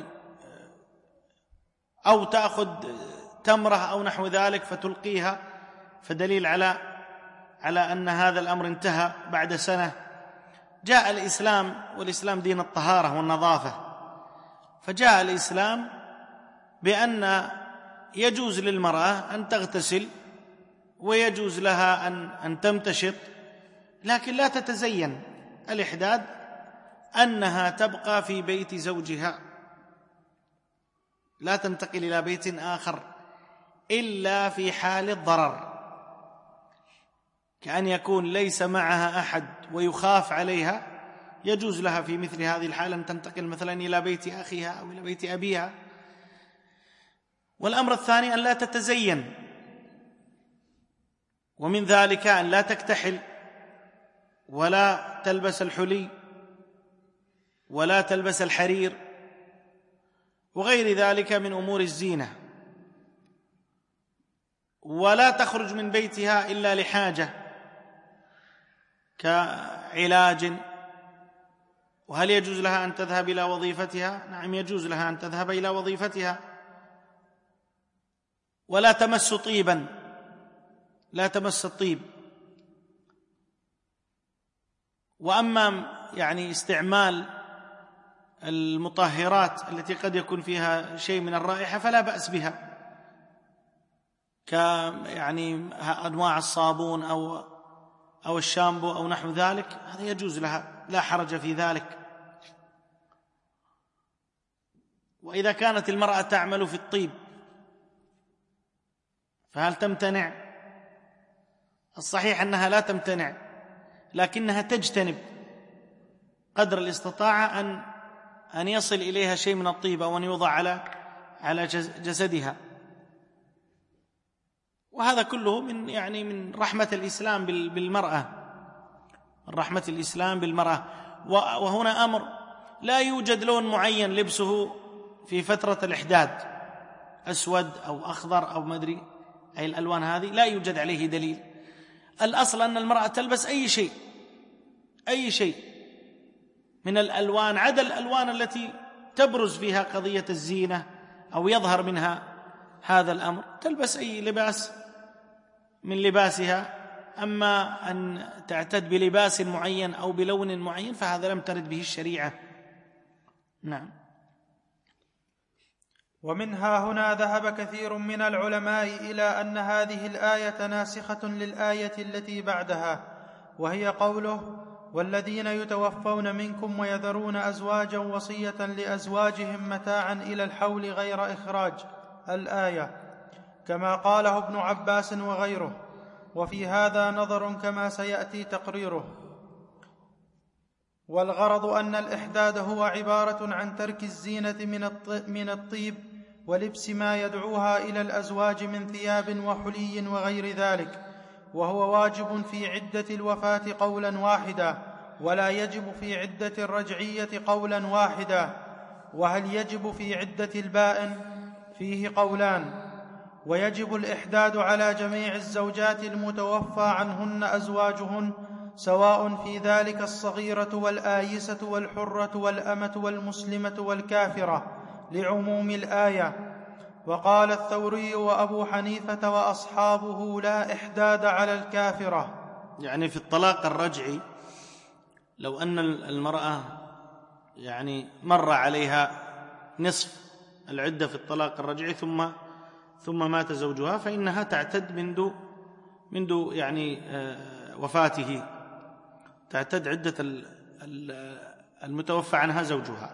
أو تأخذ تمرة أو نحو ذلك فتلقيها، فدليل على أن هذا الأمر انتهى بعد سنة. جاء الإسلام، والإسلام دين الطهارة والنظافة، فجاء الإسلام بأن يجوز للمرأة أن تغتسل ويجوز لها أن تمتشط، لكن لا تتزين. الإحداد أنها تبقى في بيت زوجها، لا تنتقل إلى بيت آخر إلا في حال الضرر، كأن يكون ليس معها أحد ويخاف عليها، يجوز لها في مثل هذه الحالة أن تنتقل مثلا إلى بيت أخيها أو إلى بيت أبيها. والأمر الثاني أن لا تتزين، ومن ذلك أن لا تكتحل ولا تلبس الحلي ولا تلبس الحرير وغير ذلك من أمور الزينة، ولا تخرج من بيتها إلا لحاجة كعلاج. وهل يجوز لها أن تذهب إلى وظيفتها؟ نعم، يجوز لها أن تذهب إلى وظيفتها. ولا تمس طيبا، لا تمس الطيب. وأما يعني استعمال المطهرات التي قد يكون فيها شيء من الرائحة فلا بأس بها، يعني أنواع الصابون أو الشامبو أو نحو ذلك، هذا يجوز لها، لا حرج في ذلك. وإذا كانت المرأة تعمل في الطيب فهل تمتنع؟ الصحيح أنها لا تمتنع، لكنها تجتنب قدر الاستطاعة أن يصل إليها شيء من الطيب أو أن يوضع على جسدها. وهذا كله من رحمة الإسلام بالمرأة، من رحمة الإسلام بالمرأة. وهنا أمر، لا يوجد لون معين لبسه في فترة الإحداد، أسود أو أخضر أو مدري أي الألوان هذه، لا يوجد عليه دليل. الأصل أن المرأة تلبس أي شيء من الألوان، عدا الألوان التي تبرز فيها قضية الزينة أو يظهر منها هذا الأمر، تلبس أي لباس من لباسها. أما أن تعتد بلباس معين أو بلون معين فهذا لم ترد به الشريعة. نعم. ومنها هنا ذهب كثير من العلماء إلى أن هذه الآية ناسخة للآية التي بعدها، وهي قوله: والذين يتوفون منكم ويذرون أزواجا وصية لأزواجهم متاعا إلى الحول غير إخراج، الآية، كما قاله ابن عباس وغيره. وفي هذا نظر كما سيأتي تقريره. والغرض أن الإحداد هو عبارة عن ترك الزينة من الطيب ولبس ما يدعوها إلى الأزواج من ثياب وحلي وغير ذلك، وهو واجب في عدة الوفاة قولا واحدا، ولا يجب في عدة الرجعية قولا واحدا. وهل يجب في عدة البائن؟ فيه قولان. ويجب الإحداد على جميع الزوجات المتوفى عنهن أزواجهن، سواء في ذلك الصغيرة والآيسة والحرة والأمة والمسلمة والكافرة، لعموم الآية. وقال الثوري وأبو حنيفة وأصحابه: لا إحداد على الكافرة. يعني في الطلاق الرجعي، لو أن المرأة مر عليها نصف العدة في الطلاق الرجعي ثم مات زوجها، فإنها تعتد منذ وفاته، تعتد عدة المتوفى عنها زوجها،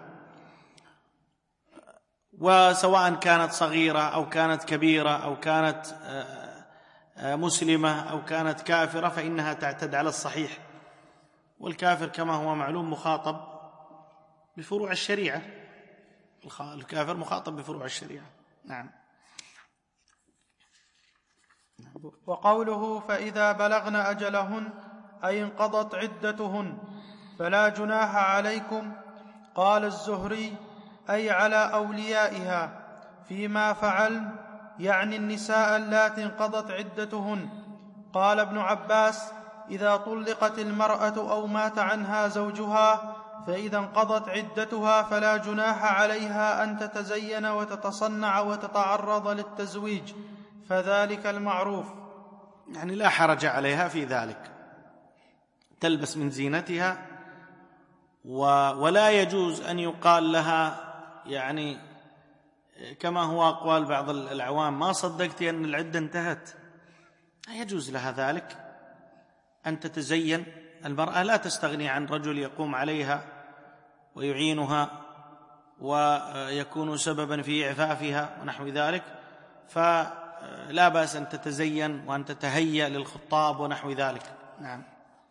وسواء كانت صغيرة أو كانت كبيرة أو كانت مسلمة أو كانت كافرة، فإنها تعتد على الصحيح. والكافر كما هو معلوم مخاطب بفروع الشريعة، الكافر مخاطب بفروع الشريعة. نعم. وقوله: فإذا بلغن أجلهن أي انقضت عدتهن فلا جناح عليكم، قال الزهري: أي على أوليائها فيما فعلن، يعني النساء اللاتي انقضت عدتهن. قال ابن عباس: إذا طلقت المرأة أو مات عنها زوجها فإذا انقضت عدتها فلا جناح عليها أن تتزين وتتصنع وتتعرض للتزويج، فذلك المعروف. لا حرج عليها في ذلك، تلبس من زينتها، ولا يجوز أن يقال لها كما هو أقوال بعض العوام: ما صدقت أن العدة انتهت. لا يجوز لها ذلك، أن تتزين. المرأة لا تستغني عن رجل يقوم عليها ويعينها ويكون سببا في إعفافها ونحو ذلك، فلا بأس أن تتزين وأن تتهيأ للخطاب ونحو ذلك. نعم.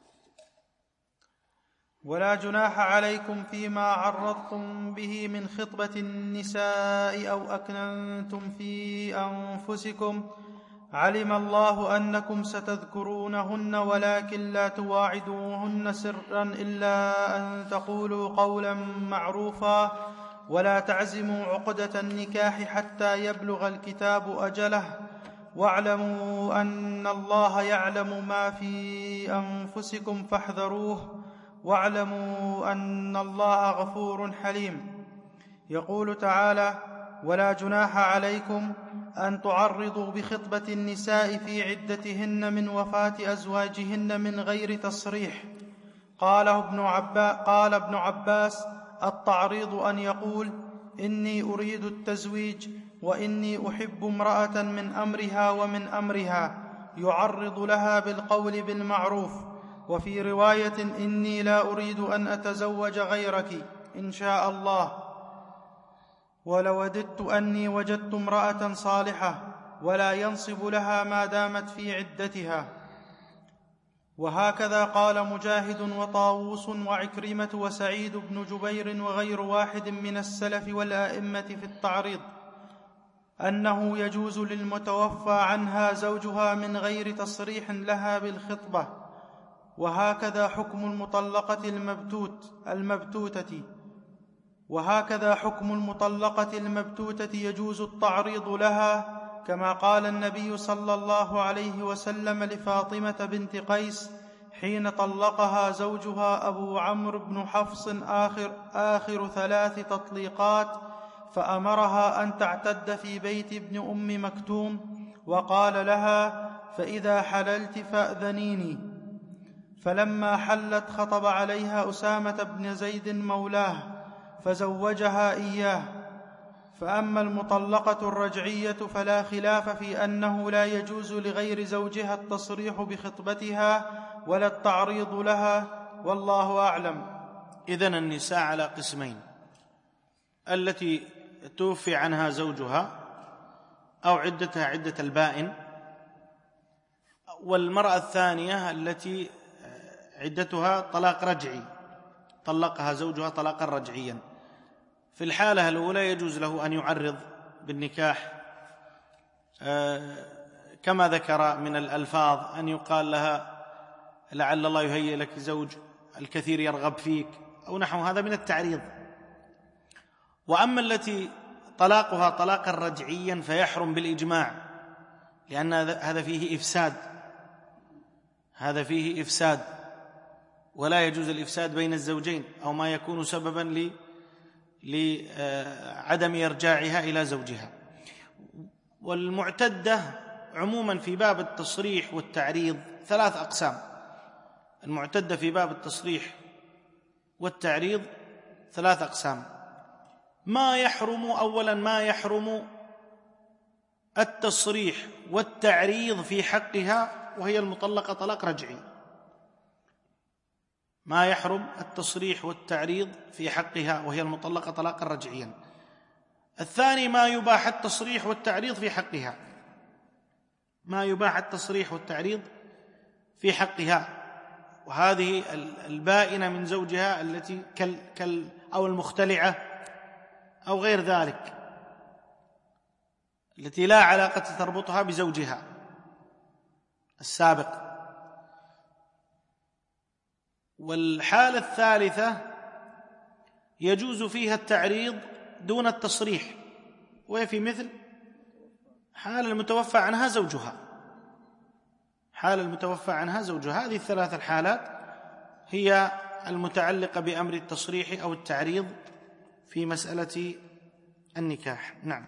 ولا جناح عليكم فيما عرضتم به من خطبة النساء أو أكننتم في أنفسكم، علم الله أنكم ستذكرونهن ولكن لا تواعدوهن سرا إلا أن تقولوا قولا معروفا، ولا تعزموا عقدة النكاح حتى يبلغ الكتاب أجله، واعلموا أن الله يعلم ما في أنفسكم فاحذروه، واعلموا أن الله غفور حليم. يقول تعالى: ولا جناح عليكم أن تعرضوا بخطبة النساء في عدتهن من وفاة أزواجهن من غير تصريح. قال ابن عباس: التعريض أن يقول: إني أريد التزويج وإني أحب امرأة من أمرها ومن أمرها، يعرض لها بالقول بالمعروف. وفي رواية: إني لا أريد أن أتزوج غيرك إن شاء الله، ولوددت أني وجدت امرأة صالحة، ولا ينصب لها ما دامت في عدتها. وهكذا قال مجاهد وطاووس وعكرمة وسعيد بن جبير وغير واحد من السلف والآئمة في التعريض، أنه يجوز للمتوفى عنها زوجها من غير تصريح لها بالخطبة. وهكذا حكم المطلقة المبتوتة يجوز التعريض لها، كما قال النبي صلى الله عليه وسلم لفاطمة بنت قيس حين طلقها زوجها أبو عمرو بن حفص آخر 3 تطليقات، فأمرها أن تعتد في بيت ابن أم مكتوم، وقال لها: فإذا حللت فأذنيني. فلما حلت خطب عليها أسامة بن زيد مولاه فزوجها إياه. فأما المطلقة الرجعية فلا خلاف في أنه لا يجوز لغير زوجها التصريح بخطبتها ولا التعريض لها، والله أعلم. إذن النساء على قسمين: التي توفي عنها زوجها أو عدتها عدة البائن، والمرأة الثانية التي عدتها طلاق رجعي، طلقها زوجها طلاقا رجعيا. في الحالة الأولى يجوز له أن يعرض بالنكاح كما ذكر من الألفاظ، أن يقال لها: لعل الله يهيئ لك زوج، الكثير يرغب فيك، أو نحو هذا من التعريض. وأما التي طلاقها طلاقا رجعيا فيحرم بالإجماع، لأن هذا فيه إفساد، ولا يجوز الإفساد بين الزوجين أو ما يكون سببا لعدم إرجاعها إلى زوجها. والمعتدة عموما في باب التصريح والتعريض 3 أقسام. المعتدة في باب التصريح والتعريض 3 أقسام. أولا ما يحرم التصريح والتعريض في حقها وهي المطلقة طلاق رجعي، ما يحرم التصريح والتعريض في حقها وهي المطلقة طلاقا رجعيا. الثاني ما يباح التصريح والتعريض في حقها، ما يباح التصريح والتعريض في حقها، وهذه البائنة من زوجها التي أو المختلعة أو غير ذلك، التي لا علاقة تربطها بزوجها السابق. والحالة الثالثة يجوز فيها التعريض دون التصريح، وهي في مثل حال المتوفى عنها زوجها. هذه ال3 الحالات هي المتعلقة بأمر التصريح أو التعريض في مسألة النكاح. نعم.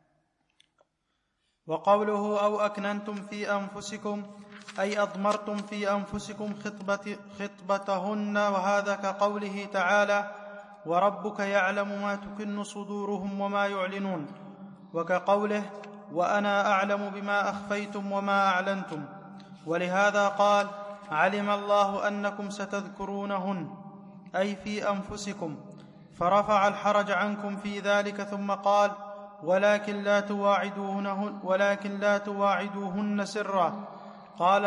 وقوله أو أكننتم في أنفسكم أي أضمرتم في أنفسكم خطبتهن، وهذا كقوله تعالى: وربك يعلم ما تكن صدورهم وما يعلنون، وكقوله: وأنا أعلم بما أخفيتم وما أعلنتم. ولهذا قال: علم الله أنكم ستذكرونهن، أي في أنفسكم، فرفع الحرج عنكم في ذلك، ثم قال: ولكن لا تواعدوهن سرا. قال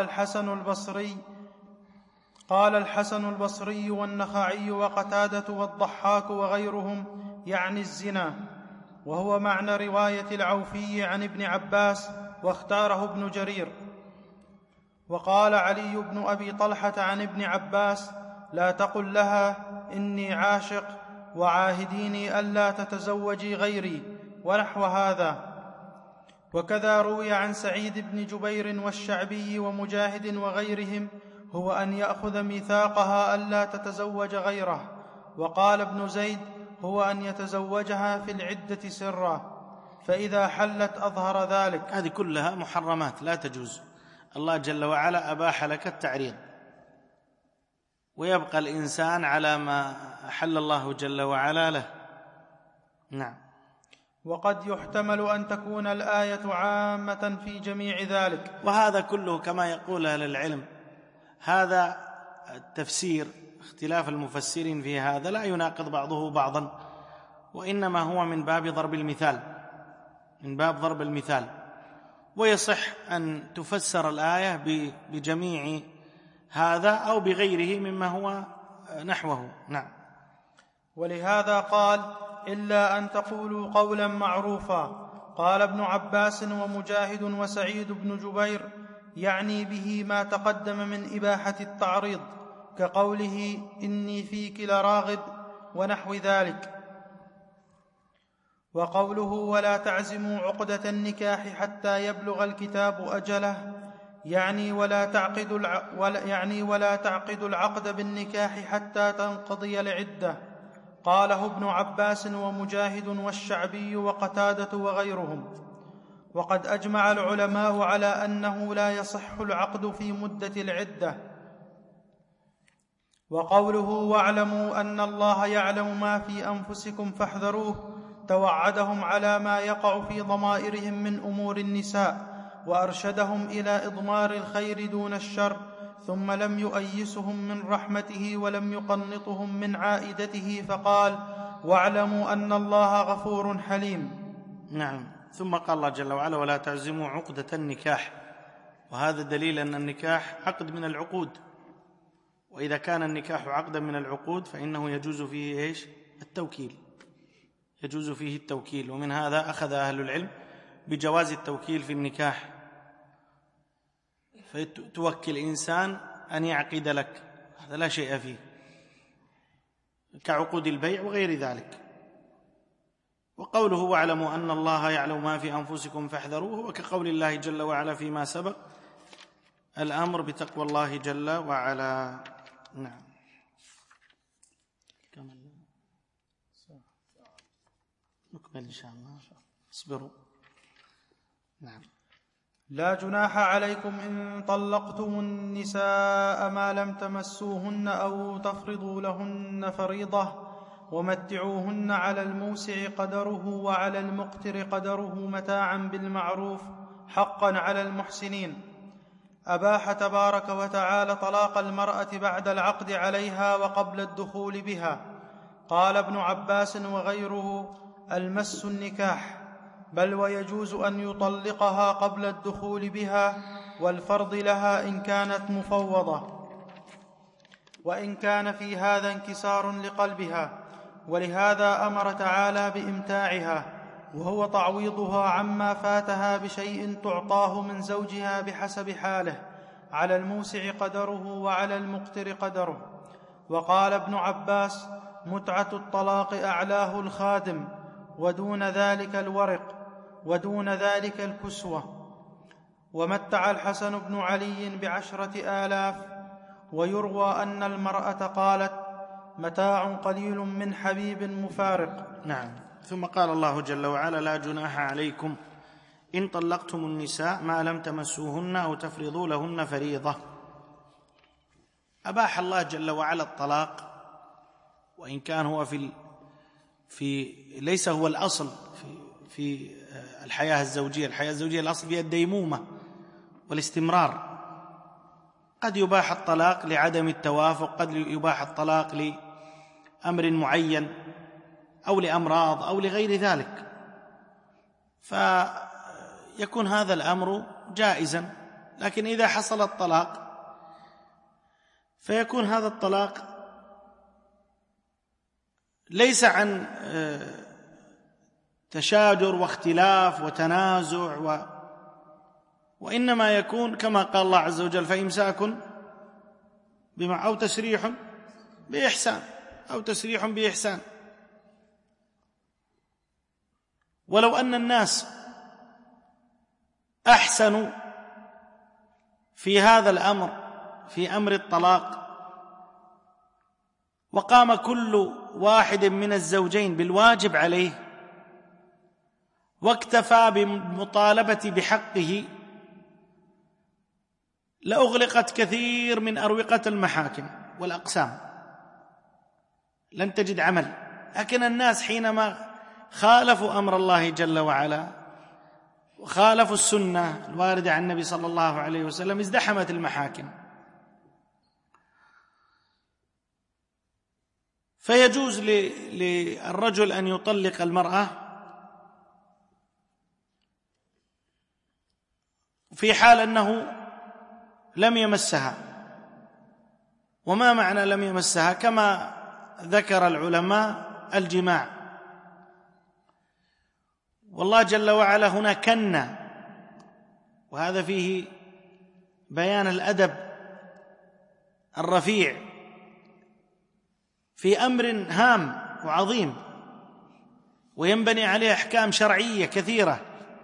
الحسن البصري والنخعي وقتادة والضحاك وغيرهم يعني الزنا، وهو معنى رواية العوفي عن ابن عباس، واختاره ابن جرير. وقال علي بن أبي طلحة عن ابن عباس: لا تقل لها إني عاشق، وعاهديني ألا تتزوجي غيري، ونحو هذا. وكذا روي عن سعيد بن جبير والشعبي ومجاهد وغيرهم هو أن يأخذ ميثاقها ألا تتزوج غيره. وقال ابن زيد: هو أن يتزوجها في العدة سرا، فإذا حلت أظهر ذلك. هذه كلها محرمات لا تجوز. الله جل وعلا أباح لك التعريض، ويبقى الإنسان على ما أحل الله جل وعلا له. نعم. وقد يحتمل أن تكون الآية عامة في جميع ذلك. وهذا كله كما يقول أهل العلم، هذا التفسير اختلاف المفسرين في هذا لا يناقض بعضه بعضا، وإنما هو من باب ضرب المثال، من باب ضرب المثال. ويصح أن تفسر الآية بجميع هذا أو بغيره مما هو نحوه. نعم. ولهذا قال: إلا أن تقولوا قولا معروفا. قال ابن عباس ومجاهد وسعيد بن جبير: يعني به ما تقدم من إباحة التعريض، كقوله: إني فيك لراغب، ونحو ذلك. وقوله: ولا تعزموا عقدة النكاح حتى يبلغ الكتاب أجله، يعني ولا تعقد العقد بالنكاح حتى تنقضي العدة. قاله ابن عباس ومجاهد والشعبي وقتادة وغيرهم. وقد أجمع العلماء على أنه لا يصح العقد في مدة العدة. وقوله: واعلموا أن الله يعلم ما في أنفسكم فاحذروه، توعدهم على ما يقع في ضمائرهم من أمور النساء، وأرشدهم إلى إضمار الخير دون الشر، ثم لم يؤيسهم من رحمته ولم يقنطهم من عائدته، فقال: واعلموا أن الله غفور حليم. نعم. ثم قال الله جل وعلا: ولا تعزموا عقدة النكاح. وهذا دليل أن النكاح عقد من العقود، وإذا كان النكاح عقدا من العقود فإنه يجوز فيه إيش؟ التوكيل، يجوز فيه التوكيل. ومن هذا أخذ أهل العلم بجواز التوكيل في النكاح، فتوكل إنسان أن يعقد لك، هذا لا شيء فيه، كعقود البيع وغير ذلك. وقوله: واعلموا أن الله يعلم ما في أنفسكم فاحذروه، وكقول الله جل وعلا فيما سبق الأمر بتقوى الله جل وعلا. نعم. نكمل إن شاء الله، اصبروا. نعم. لا جناح عليكم إن طلقتم النساء ما لم تمسوهن أو تفرضوا لهن فريضة، ومتعوهن على الموسع قدره وعلى المقتر قدره متاعا بالمعروف، حقا على المحسنين. أباح تبارك وتعالى طلاق المرأة بعد العقد عليها وقبل الدخول بها. قال ابن عباس وغيره: المس النكاح، بل ويجوز أن يطلقها قبل الدخول بها والفرض لها إن كانت مفوضة، وإن كان في هذا انكسار لقلبها. ولهذا أمر تعالى بإمتاعها، وهو تعويضها عما فاتها بشيء تعطاه من زوجها بحسب حاله، على الموسع قدره وعلى المقتر قدره. وقال ابن عباس: متعة الطلاق أعلاه الخادم، ودون ذلك الورق، ودون ذلك الكسوة. ومتع الحسن بن علي ب10,000. ويروى أن المرأة قالت: متاع قليل من حبيب مفارق. نعم. ثم قال الله جل وعلا: لا جناح عليكم إن طلقتم النساء ما لم تمسوهن أو تفرضوا لهن فريضة. أباح الله جل وعلا الطلاق، وإن كان هو ليس هو الأصل في الحياة الزوجية. الحياة الزوجية الأصل فيها الديمومة والاستمرار. قد يباح الطلاق لعدم التوافق، قد يباح الطلاق لأمر معين أو لأمراض أو لغير ذلك، فيكون هذا الأمر جائزا. لكن إذا حصل الطلاق فيكون هذا الطلاق ليس عن تشاجر واختلاف وتنازع وإنما يكون كما قال الله عز وجل: فإمساك أو تسريح بإحسان، أو تسريح بإحسان. ولو أن الناس أحسنوا في هذا الأمر، في أمر الطلاق، وقام كل واحد من الزوجين بالواجب عليه واكتفى بالمطالبة بحقه، لأغلقت كثير من أروقة المحاكم، والأقسام، لن تجد عمل. لكن الناس حينما خالفوا أمر الله جل وعلا وخالفوا السنة الواردة عن النبي صلى الله عليه وسلم ازدحمت المحاكم. فيجوز للرجل أن يطلق المرأة في حال أنه لم يمسها. وما معنى لم يمسها؟ كما ذكر العلماء الجماع، والله جل وعلا هنا كنى، وهذا فيه بيان الأدب الرفيع في أمر هام وعظيم، وينبني عليه أحكام شرعية كثيرة.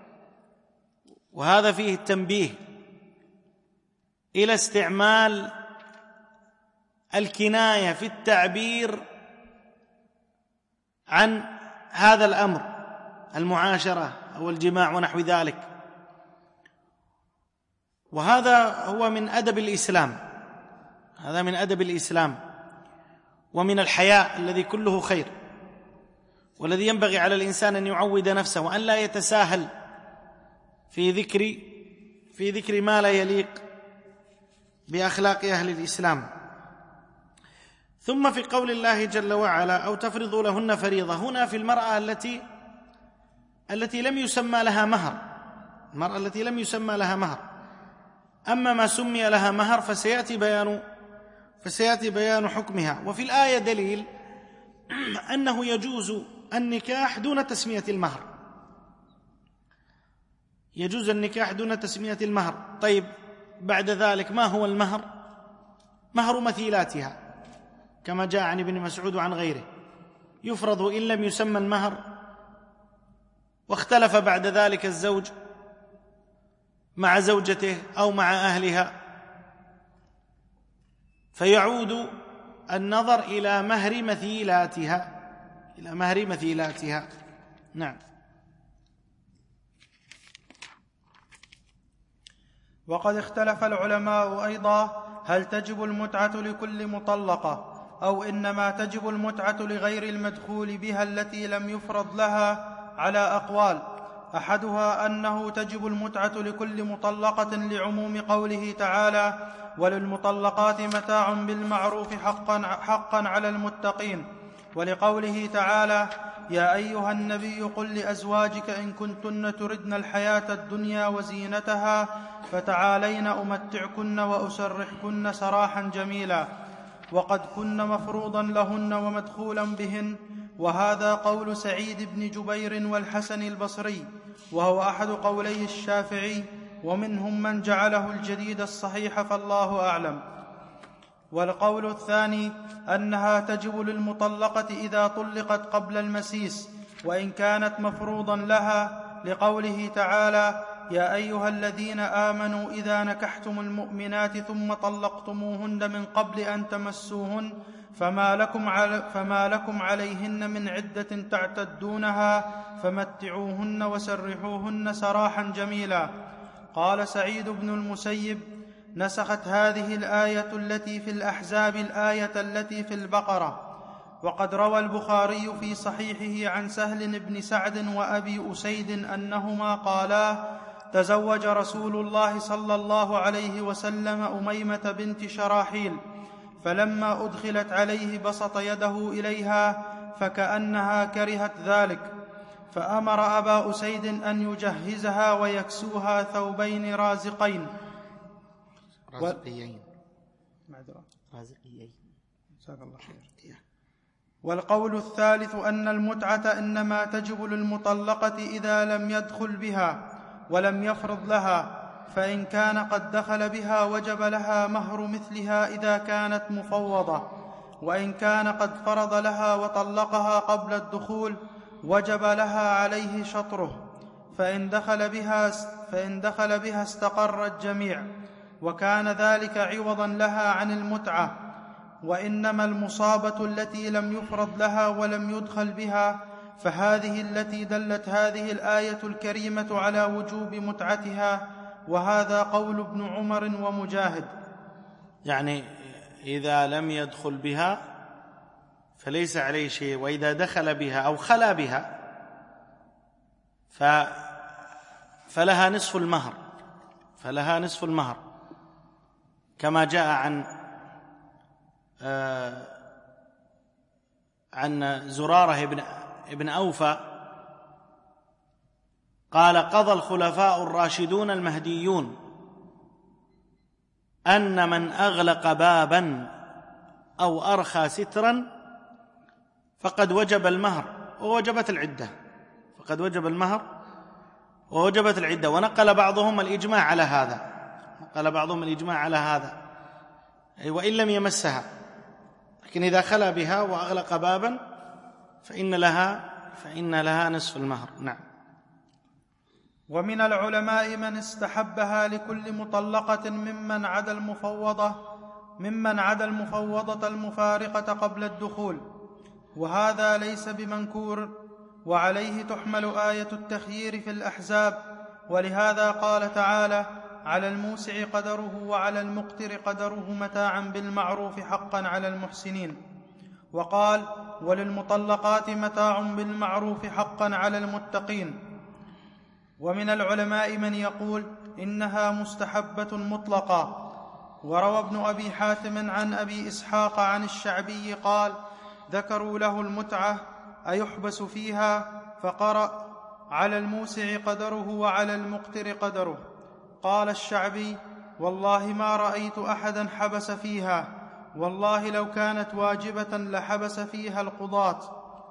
وهذا فيه التنبيه إلى استعمال الكناية في التعبير عن هذا الأمر، المعاشرة أو الجماع ونحو ذلك. وهذا هو من أدب الإسلام، هذا من أدب الإسلام ومن الحياء الذي كله خير، والذي ينبغي على الإنسان أن يعود نفسه وأن لا يتساهل في ذكر ما لا يليق بأخلاق أهل الإسلام. ثم في قول الله جل وعلا أو تفرضوا لهن فريضة، هنا في المرأة التي لم يسمى لها مهر، المرأة التي لم يسمى لها مهر. أما ما سمي لها مهر فسيأتي بيان حكمها. وفي الآية دليل أنه يجوز النكاح دون تسمية المهر، يجوز النكاح دون تسمية المهر. طيب بعد ذلك ما هو المهر؟ مهر مثيلاتها، كما جاء عن ابن مسعود وعن غيره، يفرض إن لم يسمى المهر، واختلف بعد ذلك الزوج مع زوجته أو مع أهلها، فيعود النظر إلى مهر مثيلاتها، نعم. وقد اختلف العلماء أيضا هل تجب المتعة لكل مطلقة أو إنما تجب المتعة لغير المدخول بها التي لم يفرض لها، على أقوال. أحدها أنه تجب المتعة لكل مطلقة لعموم قوله تعالى وللمطلقات متاع بالمعروف حقا على المتقين، ولقوله تعالى يا أيها النبي قل لأزواجك إن كنتن تردن الحياة الدنيا وزينتها فتعالين أمتعكن وأسرحكن سراحا جميلا، وقد كن مفروضا لهن ومدخولا بهن. وهذا قول سعيد بن جبير والحسن البصري، وهو أحد قولي الشافعي، ومنهم من جعله الجديد الصحيح، فالله أعلم. والقول الثاني أنها تجب للمطلقة إذا طلقت قبل المسيس وإن كانت مفروضا لها، لقوله تعالى يا أيها الذين آمنوا إذا نكحتم المؤمنات ثم طلقتموهن من قبل أن تمسوهن فما لكم عليهن من عدة تعتدونها فمتعوهن وسرحوهن سراحا جميلا. قال سعيد بن المسيب نسخت هذه الآية التي في الأحزاب الآية التي في البقرة. وقد روى البخاري في صحيحه عن سهل بن سعد وأبي أسيد أنهما قالا تزوج رسول الله صلى الله عليه وسلم أميمة بنت شراحيل، فلما أدخلت عليه بسط يده إليها فكأنها كرهت ذلك، فأمر أبا أسيد أن يجهزها ويكسوها ثوبين رازقين. والقول الثالث أن المتعة إنما تجب للمطلقة إذا لم يدخل بها ولم يفرض لها، فإن كان قد دخل بها وجب لها مهر مثلها إذا كانت مفوضة، وإن كان قد فرض لها وطلقها قبل الدخول وجب لها عليه شطره، فإن دخل بها استقر الجميع، وكان ذلك عوضا لها عن المتعة. وإنما المصابة التي لم يفرض لها ولم يدخل بها، فهذه التي دلت هذه الآية الكريمة على وجوب متعتها، وهذا قول ابن عمر ومجاهد. يعني إذا لم يدخل بها فليس عليه شيء، وإذا دخل بها أو خلا بها فلها نصف المهر، فلها نصف المهر، كما جاء عن زرارة ابن أوفى قال: قضى الخلفاء الراشدون المهديون أن من أغلق بابا أو أرخى سترا فقد وجب المهر ووجبت العدة، فقد وجب المهر ووجبت العدة. ونقل بعضهم الإجماع على هذا، نقل بعضهم الإجماع على هذا، وإن لم يمسها، لكن إذا خلا بها وأغلق بابا فإن لها نصف المهر. نعم. ومن العلماء من استحبها لكل مطلقة ممن عدا المفوضة المفارقة قبل الدخول، وهذا ليس بمنكور، وعليه تحمل آية التخيير في الأحزاب. ولهذا قال تعالى: على الموسع قدره وعلى المقتر قدره متاعا بالمعروف حقا على المحسنين. وقال: وللمطلقات متاع بالمعروف حقا على المتقين. ومن العلماء من يقول إنها مستحبة مطلقة. وروى ابن أبي حاتم عن أبي إسحاق عن الشعبي قال: ذكروا له المتعة أيحبس فيها؟ فقرأ: على الموسع قدره وعلى المقتر قدره. قال الشعبي: والله ما رأيت أحدا حبس فيها، والله لو كانت واجبة لحبس فيها القضاة.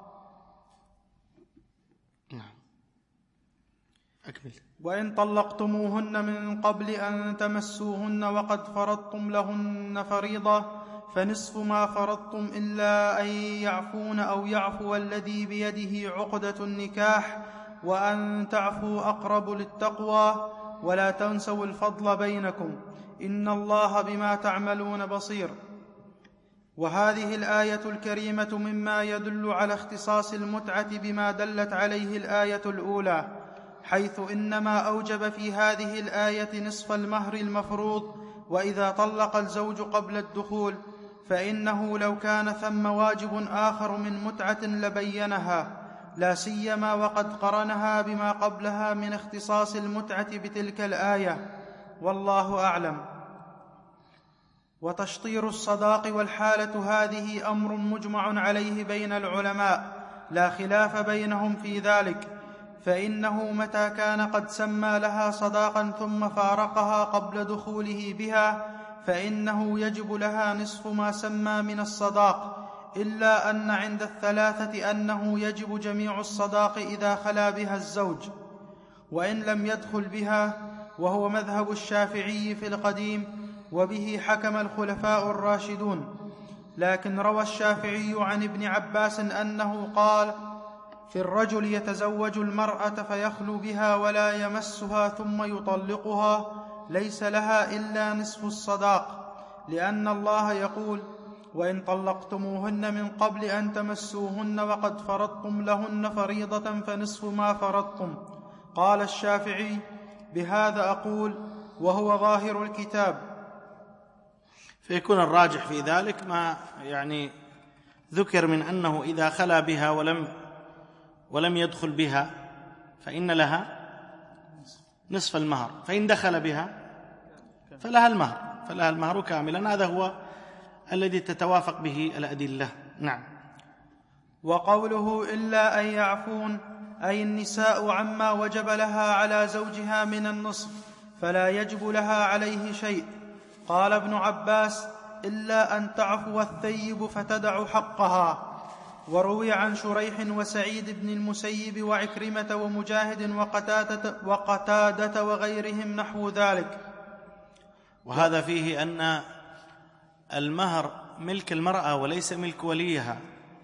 أكمل. وإن طلقتموهن من قبل أن تمسوهن وقد فرضتم لهن فريضة فنصف ما فرضتم إلا أن يعفون أو يعفو الذي بيده عقدة النكاح، وأن تعفوا أقرب للتقوى، ولا تنسوا الفضل بينكم، إن الله بما تعملون بصير. وهذه الآية الكريمة مما يدل على اختصاص المتعة بما دلت عليه الآية الأولى، حيث إنما أوجب في هذه الآية نصف المهر المفروض. وإذا طلق الزوج قبل الدخول فإنه لو كان ثم واجب آخر من متعة لبينها، لا سيما وقد قرنها بما قبلها من اختصاص المتعة بتلك الآية، والله أعلم. وتشطير الصداق والحالة هذه أمر مجمع عليه بين العلماء، لا خلاف بينهم في ذلك، فإنه متى كان قد سمى لها صداقا ثم فارقها قبل دخوله بها فإنه يجب لها نصف ما سمى من الصداق، إلا أن عند الثلاثة أنه يجب جميع الصداق إذا خلا بها الزوج، وإن لم يدخل بها، وهو مذهب الشافعي في القديم، وبه حكم الخلفاء الراشدون. لكن روى الشافعي عن ابن عباس أنه قال: في الرجل يتزوج المرأة فيخلو بها ولا يمسها ثم يطلقها ليس لها إلا نصف الصداق، لأن الله يقول: وإن طلقتموهن من قبل أن تمسوهن وقد فرضتم لهن فريضة فنصف ما فرضتم. قال الشافعي: بهذا أقول، وهو ظاهر الكتاب. فيكون الراجح في ذلك ما ذكر من أنه إذا خلا بها ولم يدخل بها فإن لها نصف المهر، فإن دخل بها فلها المهر كاملا. هذا هو الذي تتوافق به الأدلة. نعم. وقوله إلا أن يعفون أي النساء عما وجب لها على زوجها من النصف، فلا يجب لها عليه شيء. قال ابن عباس: إلا أن تعفو الثيب فتدع حقها. وروي عن شريح وسعيد بن المسيب وعكرمة ومجاهد وقتادة وغيرهم نحو ذلك. وهذا فيه أن المهر ملك المرأة وليس ملك وليها،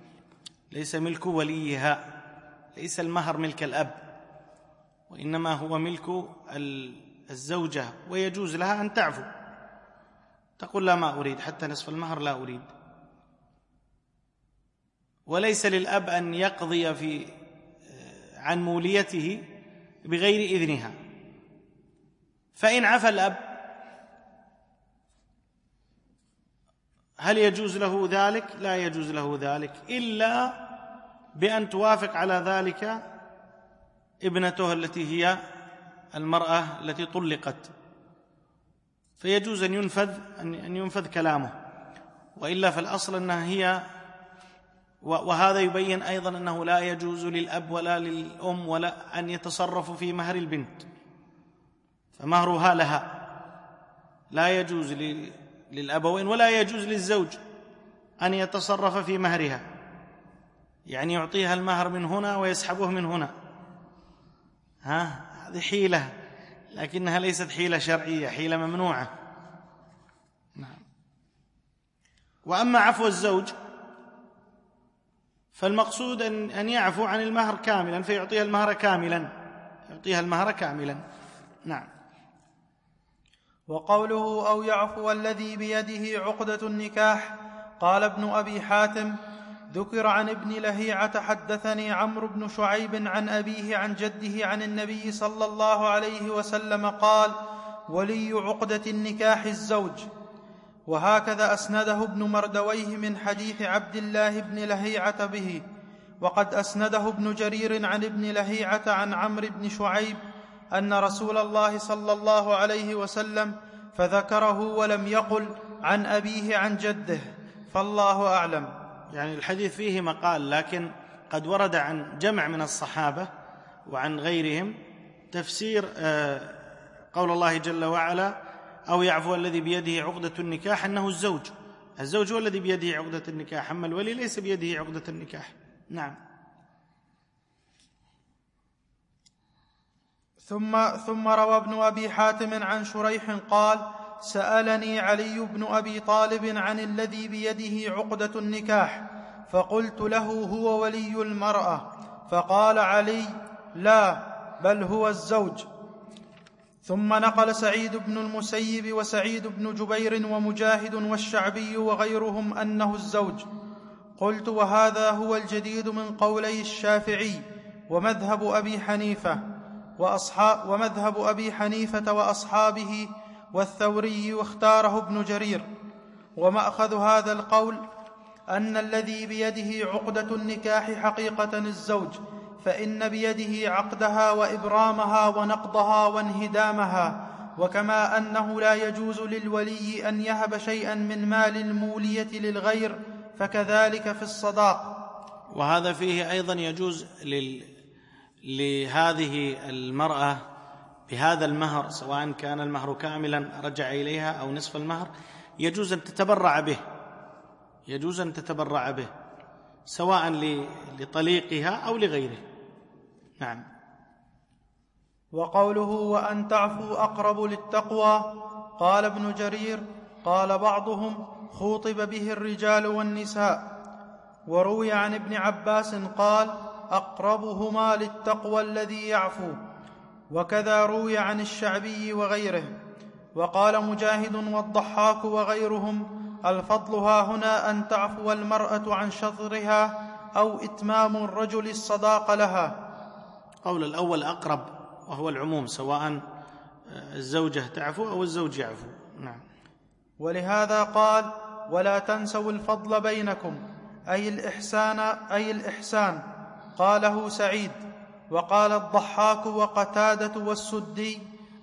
ليس المهر ملك الأب، وإنما هو ملك الزوجة، ويجوز لها أن تعفو، تقول: لا، ما أريد، حتى نصف المهر لا أريد. وليس للأب أن يقضي عن موليته بغير إذنها، فإن عفى الأب هل يجوز له ذلك؟ لا يجوز له ذلك إلا بأن توافق على ذلك ابنته التي هي المرأة التي طلقت، فيجوز أن ينفذ كلامه، وإلا فالأصل أنها هي. وهذا يبين أيضا أنه لا يجوز للأب ولا للأم ولا أن يتصرفوا في مهر البنت، فمهرها لها، لا يجوز للأبوين ولا يجوز للزوج أن يتصرف في مهرها، يعني يعطيها المهر من هنا ويسحبه من هنا. هذه حيلة، لكنها ليست حيلة شرعية، حيلة ممنوعة. نعم. وأما عفو الزوج فالمقصود أن يعفو عن المهر كاملا، فيعطيها المهر كاملا، يعطيها المهر كاملا. نعم. وقوله أو يعفو الذي بيده عقدة النكاح، قال ابن أبي حاتم: ذكر عن ابن لهيعة حدثني عمرو بن شعيب عن أبيه عن جده عن النبي صلى الله عليه وسلم قال: ولي عقدة النكاح الزوج. وهكذا أسنده ابن مردويه من حديث عبد الله بن لهيعة به. وقد أسنده ابن جرير عن ابن لهيعة عن عمرو بن شعيب أن رسول الله صلى الله عليه وسلم فذكره ولم يقل عن أبيه عن جده، فالله أعلم. يعني الحديث فيه مقال، لكن قد ورد عن جمع من الصحابة وعن غيرهم تفسير قول الله جل وعلا: أو يعفو الذي بيده عقدة النكاح، أنه الزوج هو الذي بيده عقدة النكاح، أما الولي ليس بيده عقدة النكاح. نعم. ثم روى ابن أبي حاتم عن شريح قال: سألني علي بن أبي طالب عن الذي بيده عقدة النكاح، فقلت له: هو ولي المرأة. فقال علي: لا، بل هو الزوج. ثم نقل سعيد بن المسيب وسعيد بن جبير ومجاهد والشعبي وغيرهم أنه الزوج. قلت: وهذا هو الجديد من قولي الشافعي ومذهب أبي حنيفة وأصحابه والثوري، واختاره ابن جرير. ومأخذ هذا القول أن الذي بيده عقدة النكاح حقيقة الزوج، فإن بيده عقدها وإبرامها ونقضها وانهدامها. وكما أنه لا يجوز للولي أن يهب شيئا من مال المولية للغير، فكذلك في الصداق. وهذا فيه أيضا يجوز لهذه المرأة بهذا المهر، سواء كان المهر كاملا رجع إليها أو نصف المهر، يجوز أن تتبرع به، سواء لطليقها أو لغيره. نعم. وقوله: وأن تعفوا أقرب للتقوى، قال ابن جرير: قال بعضهم: خوطب به الرجال والنساء. وروي عن ابن عباس قال: أقربهما للتقوى الذي يعفو. وكذا روي عن الشعبي وغيره. وقال مجاهد والضحاك وغيرهم: الفضل هنا أن تعفو المرأة عن شطرها أو إتمام الرجل الصداق لها. قول الأول أقرب، وهو العموم، سواء الزوجة تعفو أو الزوج يعفو. نعم. ولهذا قال: ولا تنسوا الفضل بينكم، أي الإحسان. قاله سعيد. وقال الضحاك وقتادة والسدي: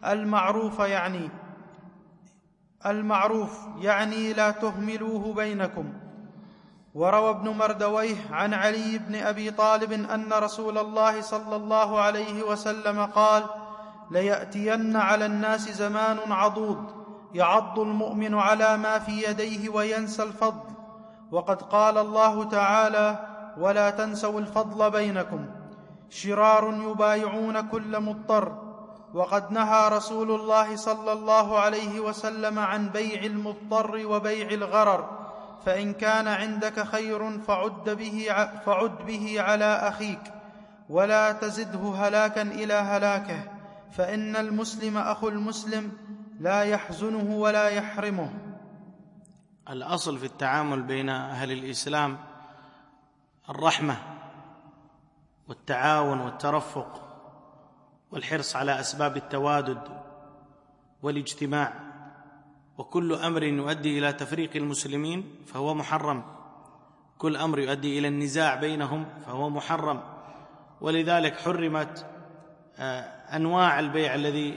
المعروف يعني لا تهملوه بينكم. وروى ابن مردويه عن علي بن أبي طالب أن رسول الله صلى الله عليه وسلم قال: ليأتين على الناس زمان عضوض يعض المؤمن على ما في يديه وينسى الفضل. وقد قال الله تعالى: ولا تنسوا الفضل بينكم. شرار يبايعون كل مضطر. وقد نهى رسول الله صلى الله عليه وسلم عن بيع المضطر وبيع الغرر. فإن كان عندك خير فعد به على أخيك، ولا تزده هلاكا إلى هلاكه، فإن المسلم أخو المسلم لا يحزنه ولا يحرمه. الأصل في التعامل بين أهل الإسلام الرحمة والتعاون والترفق والحرص على أسباب التوادد والاجتماع وكل أمر يؤدي إلى تفريق المسلمين فهو محرم، كل أمر يؤدي إلى النزاع بينهم فهو محرم. ولذلك حرمت أنواع البيع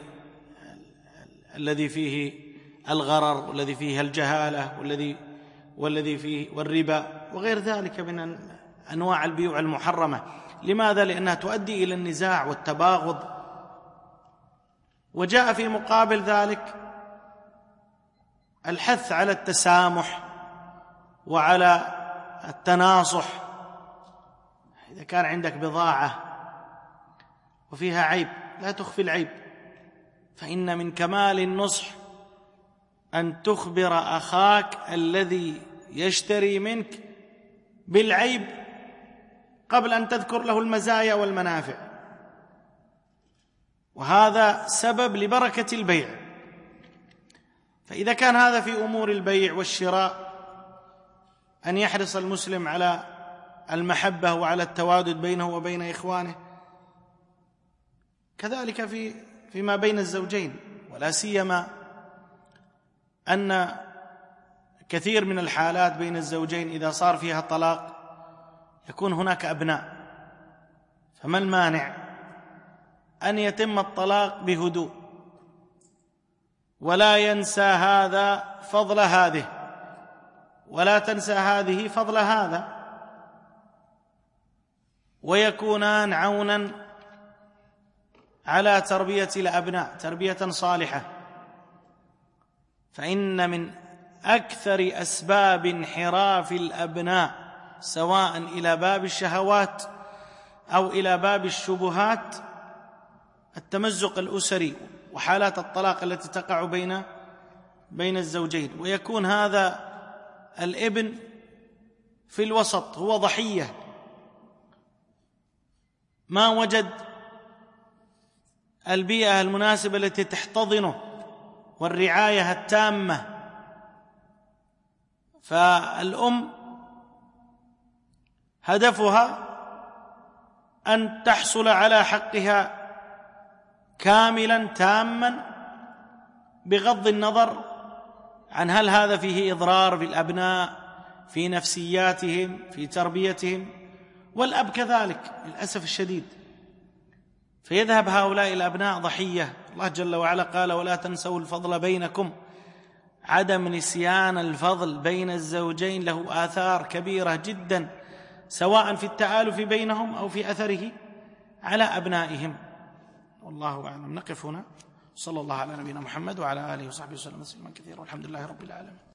الذي فيه الغرر، والذي فيه الجهالة، والذي فيه والربا وغير ذلك من أنواع البيوع المحرمة. لماذا؟ لأنها تؤدي إلى النزاع والتباغض. وجاء في مقابل ذلك الحث على التسامح وعلى التناصح. إذا كان عندك بضاعة وفيها عيب لا تخفي العيب، فإن من كمال النصح أن تخبر أخاك الذي يشتري منك بالعيب قبل أن تذكر له المزايا والمنافع، وهذا سبب لبركة البيع. فإذا كان هذا في أمور البيع والشراء، أن يحرص المسلم على المحبة وعلى التوادد بينه وبين إخوانه، كذلك فيما بين الزوجين. ولا سيما أن كثير من الحالات بين الزوجين إذا صار فيها طلاق يكون هناك أبناء، فما المانع أن يتم الطلاق بهدوء، ولا ينسى هذا فضل هذه، ولا تنسى هذه فضل هذا، ويكونان عونا على تربية الأبناء تربية صالحة. فإن من أكثر أسباب انحراف الأبناء سواء إلى باب الشهوات أو إلى باب الشبهات التمزق الأسري وحالات الطلاق التي تقع بين الزوجين، ويكون هذا الابن في الوسط، هو ضحية، ما وجد البيئة المناسبة التي تحتضنه والرعاية التامة. فالأم هدفها أن تحصل على حقها كاملا تاما، بغض النظر عن هل هذا فيه إضرار بالأبناء في نفسياتهم في تربيتهم، والأب كذلك للأسف الشديد. فيذهب هؤلاء الأبناء ضحية. الله جل وعلا قال: ولا تنسوا الفضل بينكم. عدم نسيان الفضل بين الزوجين له آثار كبيرة جدا، سواء في التآلف بينهم أو في أثره على أبنائهم. والله أعلم. نقف هنا. صلى الله على نبينا محمد وعلى آله وصحبه وسلم تسليما كثيرا، والحمد لله رب العالمين.